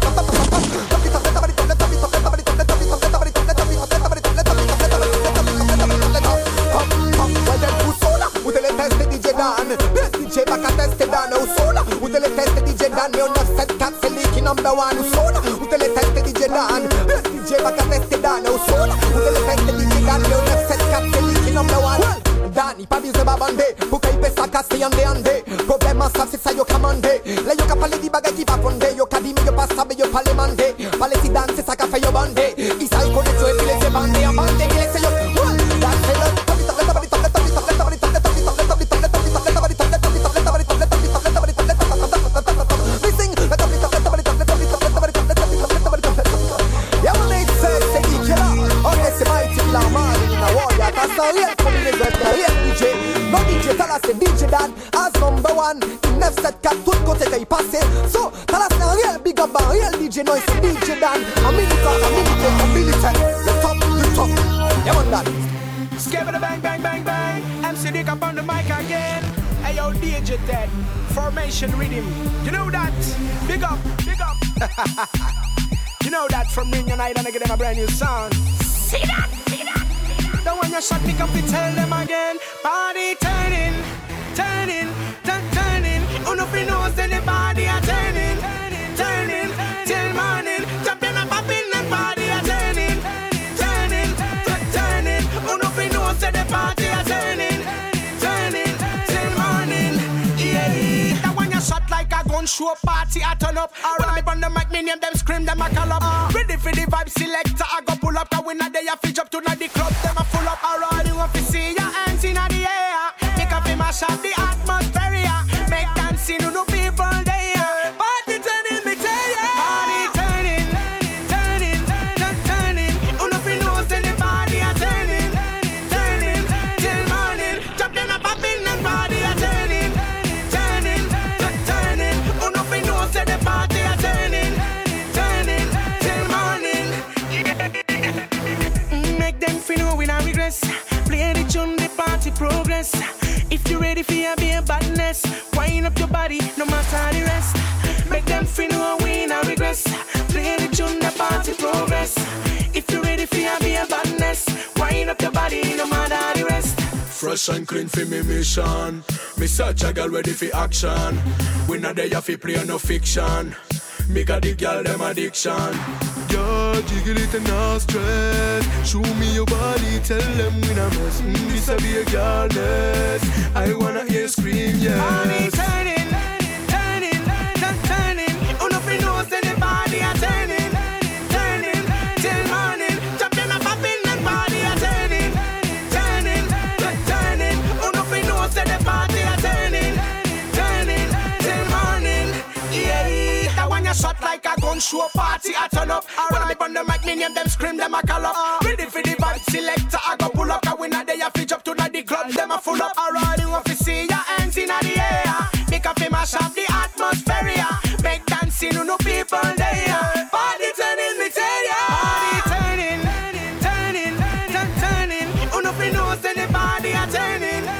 D J back a teste da no soda. Ute le teste D J Dan, me on neuf sept quatre, c'est lui qui number one soda. Ute le teste D J Dan, D J back a teste da no soda. Ute le teste D J Dan, me on neuf sept quatre, c'est lui qui number one. Danny, pas besoin babandé, pour qu'il paie sa casse et yandé andé. Problème en ça, c'est ça yo commandé. Là yo ka parlé di bagay qui va fondé, yo ka di mais yo pas sabe yo pas les mandé. Parlé si Dan, c'est ça qu'a fait yo bandé. Il s'est reconnu tout et puis les bandé en bandé, il laisse yo. Dan c'est le no D J, t'as c'est D J Dan, as number one, neuf sept quatre, tout côté t'es passé. So, t'as c'est un real big up, un real D J, no c'est D J Dan. Un militaire, un militaire, un militaire, le top, le top, yeah man Dan. Skip the bang, bang, bang, bang, M C Dick up on the mic again. Hey yo D J Ted, formation rhythm, you know that, big up, big up. You know that from Ring and I gonna get them a brand new sound. See that, see that. The one you shot me come to tell them again. Body turning, turning, turn, turning. Unupi knows that the body are turning, turning, till morning. Jumping up up in the body are turning, turning, turn, turning. Unupi knows that the body are turning, turning, till morning. Yeah, that one you shot like a gun show party I turn up. When I on the mic, me name them scream them a call up. Ready for the vibe selector, I go pull up. Cause when I day I fidge up to the club, them a full up. Alright, you want to see your hands in the air. Make up in my shop the atmosphere. Make dancing to the people there. Party turning, me tell ya. Party turning, turning, turn, turning. Unupi knows that the body are turning, turning, till morning. Jumping up up in the body are turning, turning, turn, turning. Unupi knows that the body are turning, turning, till morning. Make them feel we not regress. Play the tune, the party progress. If you ready for your be a badness, wind up your body, no matter the rest. Make them feel we not regress. Play the tune, the party progress. If you ready for your be a badness, wind up your body, no matter the rest. Fresh and clean for me mission. Me such a girl ready for action. We not there fi play no fiction. Me got the girl them addiction. Yo, jiggle it and no stress. Show me your body, tell them we not mess. Mm, this a be a girlness. I wanna hear scream, yes. Body turning, turning, turn, turning. Unupi knows that the body are turning, turning, till morning. Jumping up up in the body are turning, turning, turn, turning. Unupi knows that the body are turning, turning, till morning. Yeah, that one you shot like a gun show party I turn up. When I on the mic, me name them scream them a call up. Ready for the vibe selector, I go pull up. Cause when I day I fidge up to the club, them a full up. Alright, you want to see your hands in the air. Make up in my shop the atmosphere. Make dancing to no people there. Body turning, me tell ya. Body turning, turning, turn, turning. Unupi knows that the body are turning,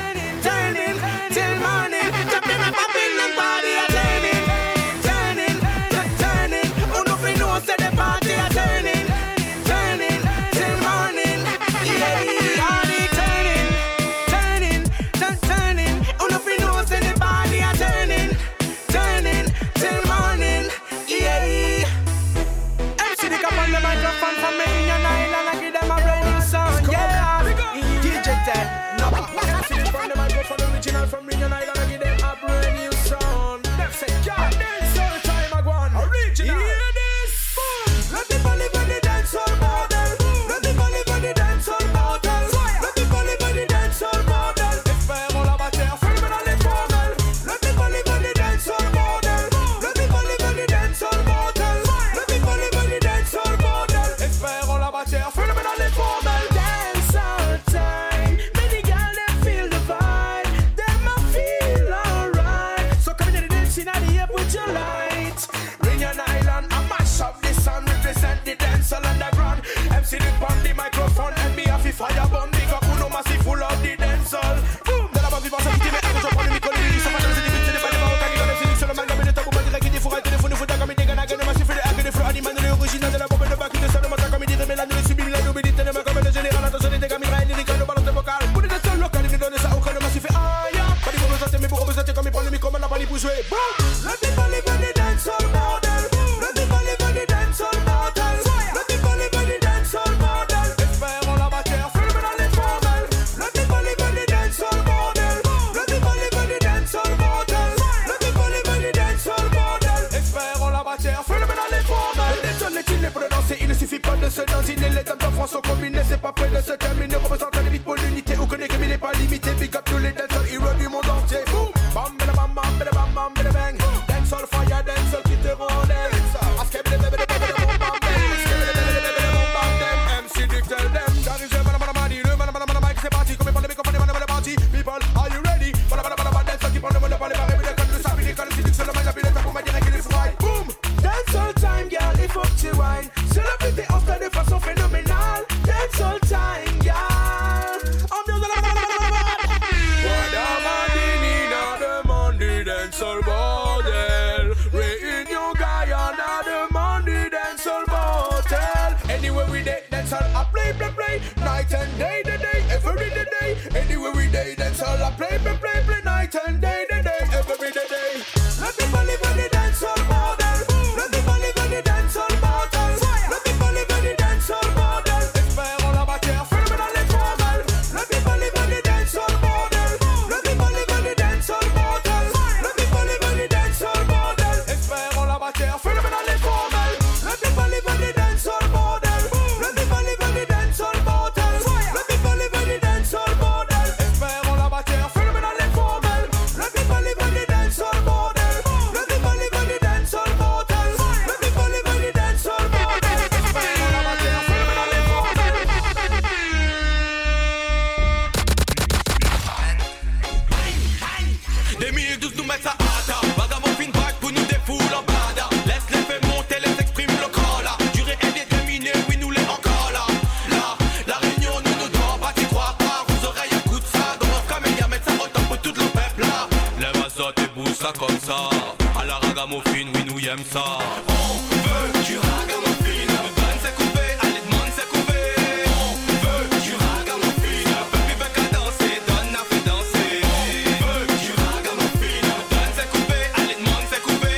Let people live in the dancehall model. Let people live in the dancehall model. Let people live in the dancehall model. Expert en la matière, phénoménal et formel. Let people live in the dancehall model. Let people live in the dancehall model. Let people live in the dancehall model. Expert en la matière, phénoménal et formel. Le dancehall est-il pour le danser? Il ne suffit pas de se danser. Les dames de France sont combinées, c'est pas près de se terminer. Représentant les vies pour l'unité, ou connaît qu'il n'est pas limité. Big up tous les dancehall heroes du monde entier. Boom, bam, bam, bam, bam, bam, bam, bam, bang. Dancehall fire, dancehall qui te rondelle. Askeb les bébés, les bébés, les bom bam bang. Askeb les bébés, les bébés, les bom bam bang. M C Dick tell them. J'arrive, madame, madame, madame, le madame, madame, madame, c'est parti. Comme les microphones, madame, madame, parti. People, are you ready? Madame, madame, madame, dancehall qui prend le monde, pas les barres, mais les codes, le sabi, les codes, le physique, c'est le mag, la pour ma dire qu'il est fly. Boom, dancehall time, girl, il faut que tu wine. Célébrité en stade de façon phénoménale. Dancehall time, girl. Ambiance de la dancehall bordel. Réunion Guyana demande du dancehall bordel. Anywhere we day, dancehall I play, play, play. Night and day, the day, every day, day. Anywhere we day, dancehall I play, play, play, play. Night and day, the day, every day, day. Let people live in the dancehall bordel. Let people live in the dancehall bordel. Let people live in the dancehall bordel. Expert en la matière, phénoménal et formel. Let people live in the dancehall bordel. Let people live in the dancehall bordel. Expert en la matière, phénoménal et formel. Let people live in the dancehall model. Let people live in the dancehall model. Let people live in the dancehall model. Expert en la matière, phénoménal et formel. Let people live in the dancehall model. Let people live in the dancehall model. Let people live in the dancehall model. Expert en la matière, phénoménal et formel. Des mille douze nous mettent ça à ta. Vagamuffin back pour nous défoule en bada. Laisse les faits monter, laisse exprime le corps là. Durée indéterminée, oui nous l'est encore là. Là, la réunion nous nous doit pas t'y croire pas. Vos oreilles écoutent ça, dans notre camélia mettre ça au top pour tout le peuple là. Lève à ça, et bouge ça comme ça. À la ragamuffin, oui nous y aime ça. On veut du ragamuffin, donne c'est coupé, allez demande c'est coupé. On veut du ragamuffin, le peuple veut qu'à danser, donne à fait danser. On veut du ragamuffin, donne c'est coupé, allez demande c'est coupé.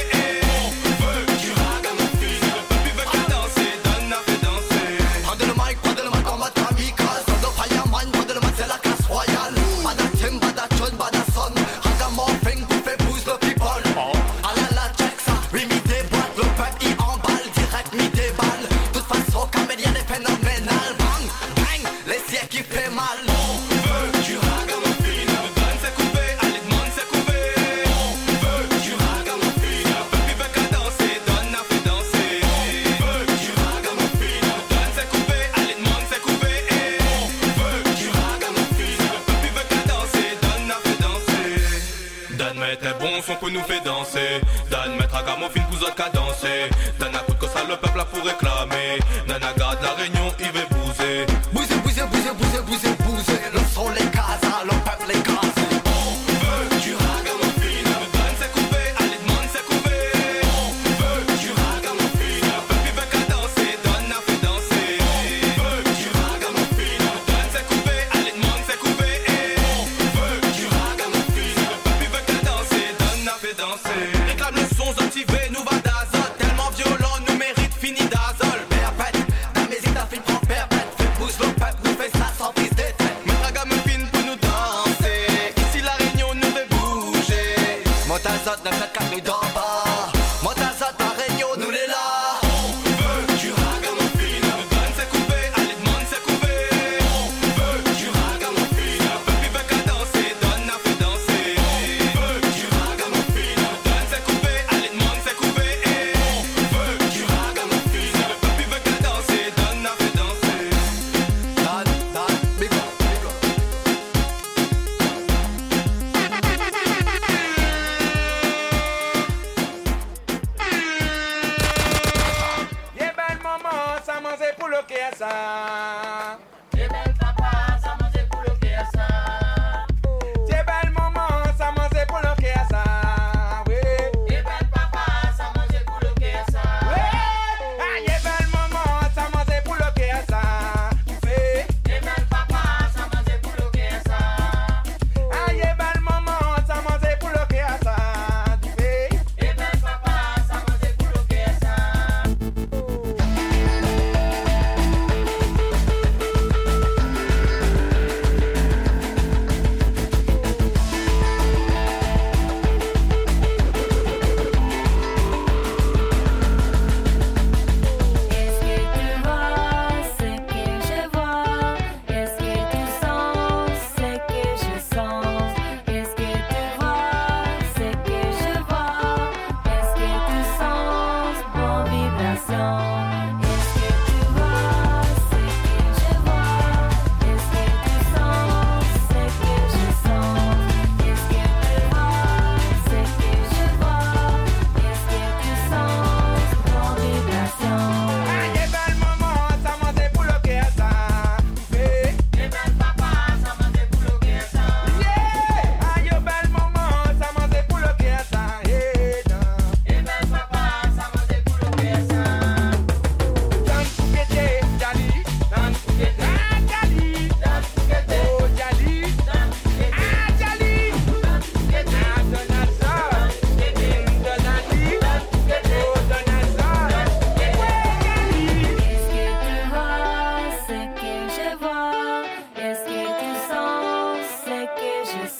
On veut du ragamuffin, le peuple veut qu'à danser, donne à fait danser. Prends le mic, prends le mic en mode kamikaze. Prends le fireman, prends le mic c'est la classe royale. Bada Tim, bada John, bada Son. Ragamuffin qui fait boost le people. Ah la la check ça, oui mi des boîtes, le peuple il emballe, direct mi des balles. Toute façon camélienne est phénoménale. Bang, bang, les siècles qui fait mal. On veut du ragamuffin, donne c'est coupé, allez demande c'est coupé. On veut du ragamuffin, le peuple veut qu'à danser, donne à fait danser. On veut du ragamuffin, donne c'est coupé, allez demande c'est coupé. On veut du ragamuffin, le peuple veut qu'à danser, donne à fait danser. Dan mettre un bon son pour nous faire danser. Dan mettre ragamuffin pour autres qu'à danser. Dan a tout que ça le peuple a pour réclamer. Dan a garde la réunion, il veut bouger. Bouger, bouger, bouger, bouger, bouger, bouger. Le son les casas, le peuple les gaz. On veut du ragamuffin, donne c'est coupé, allez demande c'est coupé. On veut du ragamuffin, le peuple veut qu'à danser, donne à fait danser. On veut du ragamuffin, donne c'est coupé, allez demande c'est coupé. On veut du ragamuffin, le peuple veut qu'à danser, donne à fait danser. Réclame le son, activé, nous va d'azote. Tellement violent, nous mérite fini d'azole. Perpète, la musique d'un film prend perpète. Fait bouge le peuple, nous fait ça sans prise de tête. Mais ragamuffin pour nous danser. Ici la réunion nous fait bouger. Montazot, neuf sept quatre, nous d'en bas. Montazot, la réunion, nous les là. On veut du ragamuffin, donne c'est coupé, allez demande c'est coupé. On veut du ragamuffin, le peuple veut qu'à danser, donne à fait danser. On veut du ragamuffin, donne c'est coupé, allez demande c'est coupé. On veut du ragamuffin, le peuple veut qu'à danser, donne à fait danser. Dan, dan, big up, big up.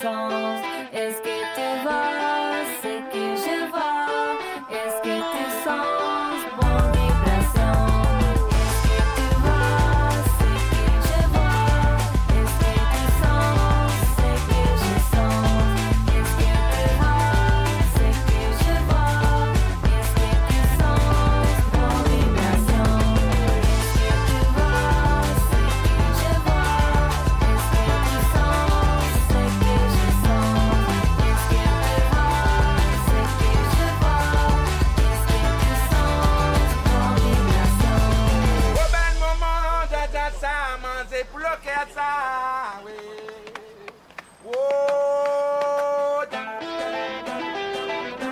sens? Est-ce que tu vois ce que je vois? Est-ce que tu sens bon vibration? Est-ce que tu vois ce que je vois? Est-ce que tu sens ce que je sens? Est-ce que tu vois ce que je vois? Est-ce que tu sens bon vibration? Est-ce que tu vois ce que je vois? Est-ce que tu sens ce que je sens? Est-ce que tu vois ce que je vois? Est-ce que tu sens bon vibration? Au ben moment de de ça, manger pour le cœur ça, oui. Oh, da, da, da, da,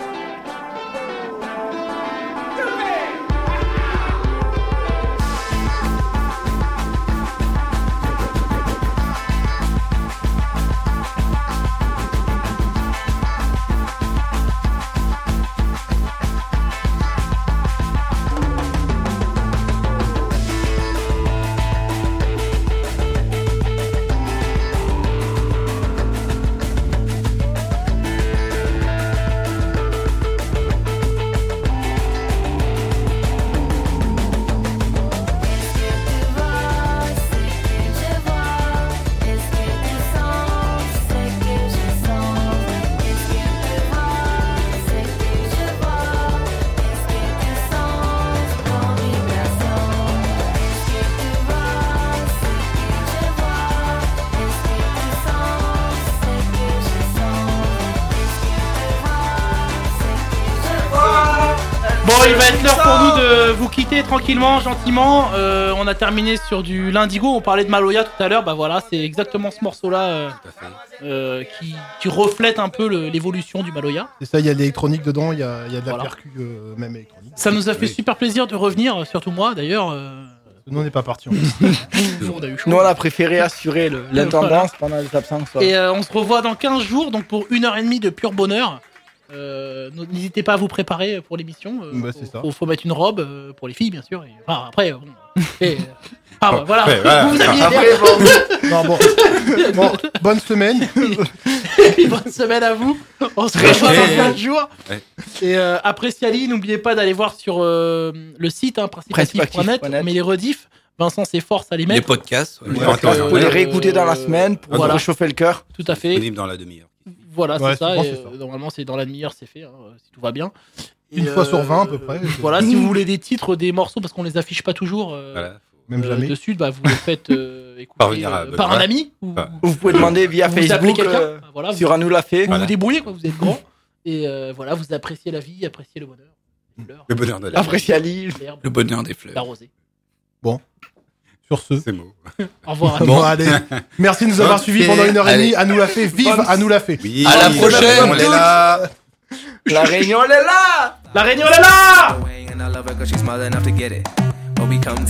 Bon, il va être l'heure pour nous de vous quitter tranquillement, gentiment. Euh, on a terminé sur du Lindigo. On parlait de Maloya tout à l'heure. Bah voilà, c'est exactement ce morceau-là euh, euh, qui, qui reflète un peu le- l'évolution du Maloya. C'est ça, il y a de l'électronique dedans, il y a, il y a de la Voilà. percu euh, même électronique. Ça nous a fait Oui. super plaisir de revenir, surtout moi d'ailleurs. euh, Nous, on n'est pas partis. on a eu chaud. Nous, on a préféré assurer le- l'intendance pendant les absences. ouais. Et euh, on se revoit dans quinze jours, donc pour une heure et demie de pur bonheur. Euh, N'hésitez pas à vous préparer pour l'émission. Euh, Bah, faut, c'est ça. faut, faut mettre une robe euh, pour les filles, bien sûr. Et, enfin, après, euh, bon. Et, euh, ah, bah, voilà. Après, voilà. Vous aviez Après, bon. Non, bon. Bon, bonne semaine. Et bonne semaine à vous. On se revoit Ouais. dans quinze jours. Ouais. Et euh, après Ciali, n'oubliez pas d'aller voir sur euh, le site hein, principactif point net, mais les rediffs. Vincent s'efforce à les mettre. Les podcasts, ouais. Donc, Ouais, attends, euh, Vous les réécouter dans la semaine pour voilà. réchauffer le cœur. Tout à fait. Disponible dans la demi-heure. Voilà, Ouais, c'est ça. souvent, et, c'est ça. euh, Normalement, c'est dans la demi-heure, c'est fait, hein, si tout va bien. Une Et, fois euh, sur vingt à peu près. Voilà, si vous voulez des titres, des morceaux, parce qu'on les affiche pas toujours euh, Voilà. Même euh, jamais. dessus, bah, vous les faites euh, écouter Parvenir à- euh, par un ouais. ami. Ou, Enfin, Vous pouvez demander via vous appelez Facebook quelqu'un. euh, Enfin, voilà, sur vous, Un nous l'a fait. vous vous débrouillez, quoi, vous êtes grand. Et euh, voilà, vous appréciez la vie, appréciez le bonheur. Les fleurs, Le bonheur de la Appréciez à Lille. l'herbe, Le bonheur des fleurs. la rosée. Bon. Sur ce. C'est mots. Au revoir. Bon, allez. Merci de nous avoir Ok. suivis pendant une heure et Allez. demie. À nous l'a fait. Vive Bonne- à nous l'a fait. Oui. À la prochaine. On est là. La Réunion, elle est là. La Réunion, elle est là! And I love her cause she's smart enough to get it. When we come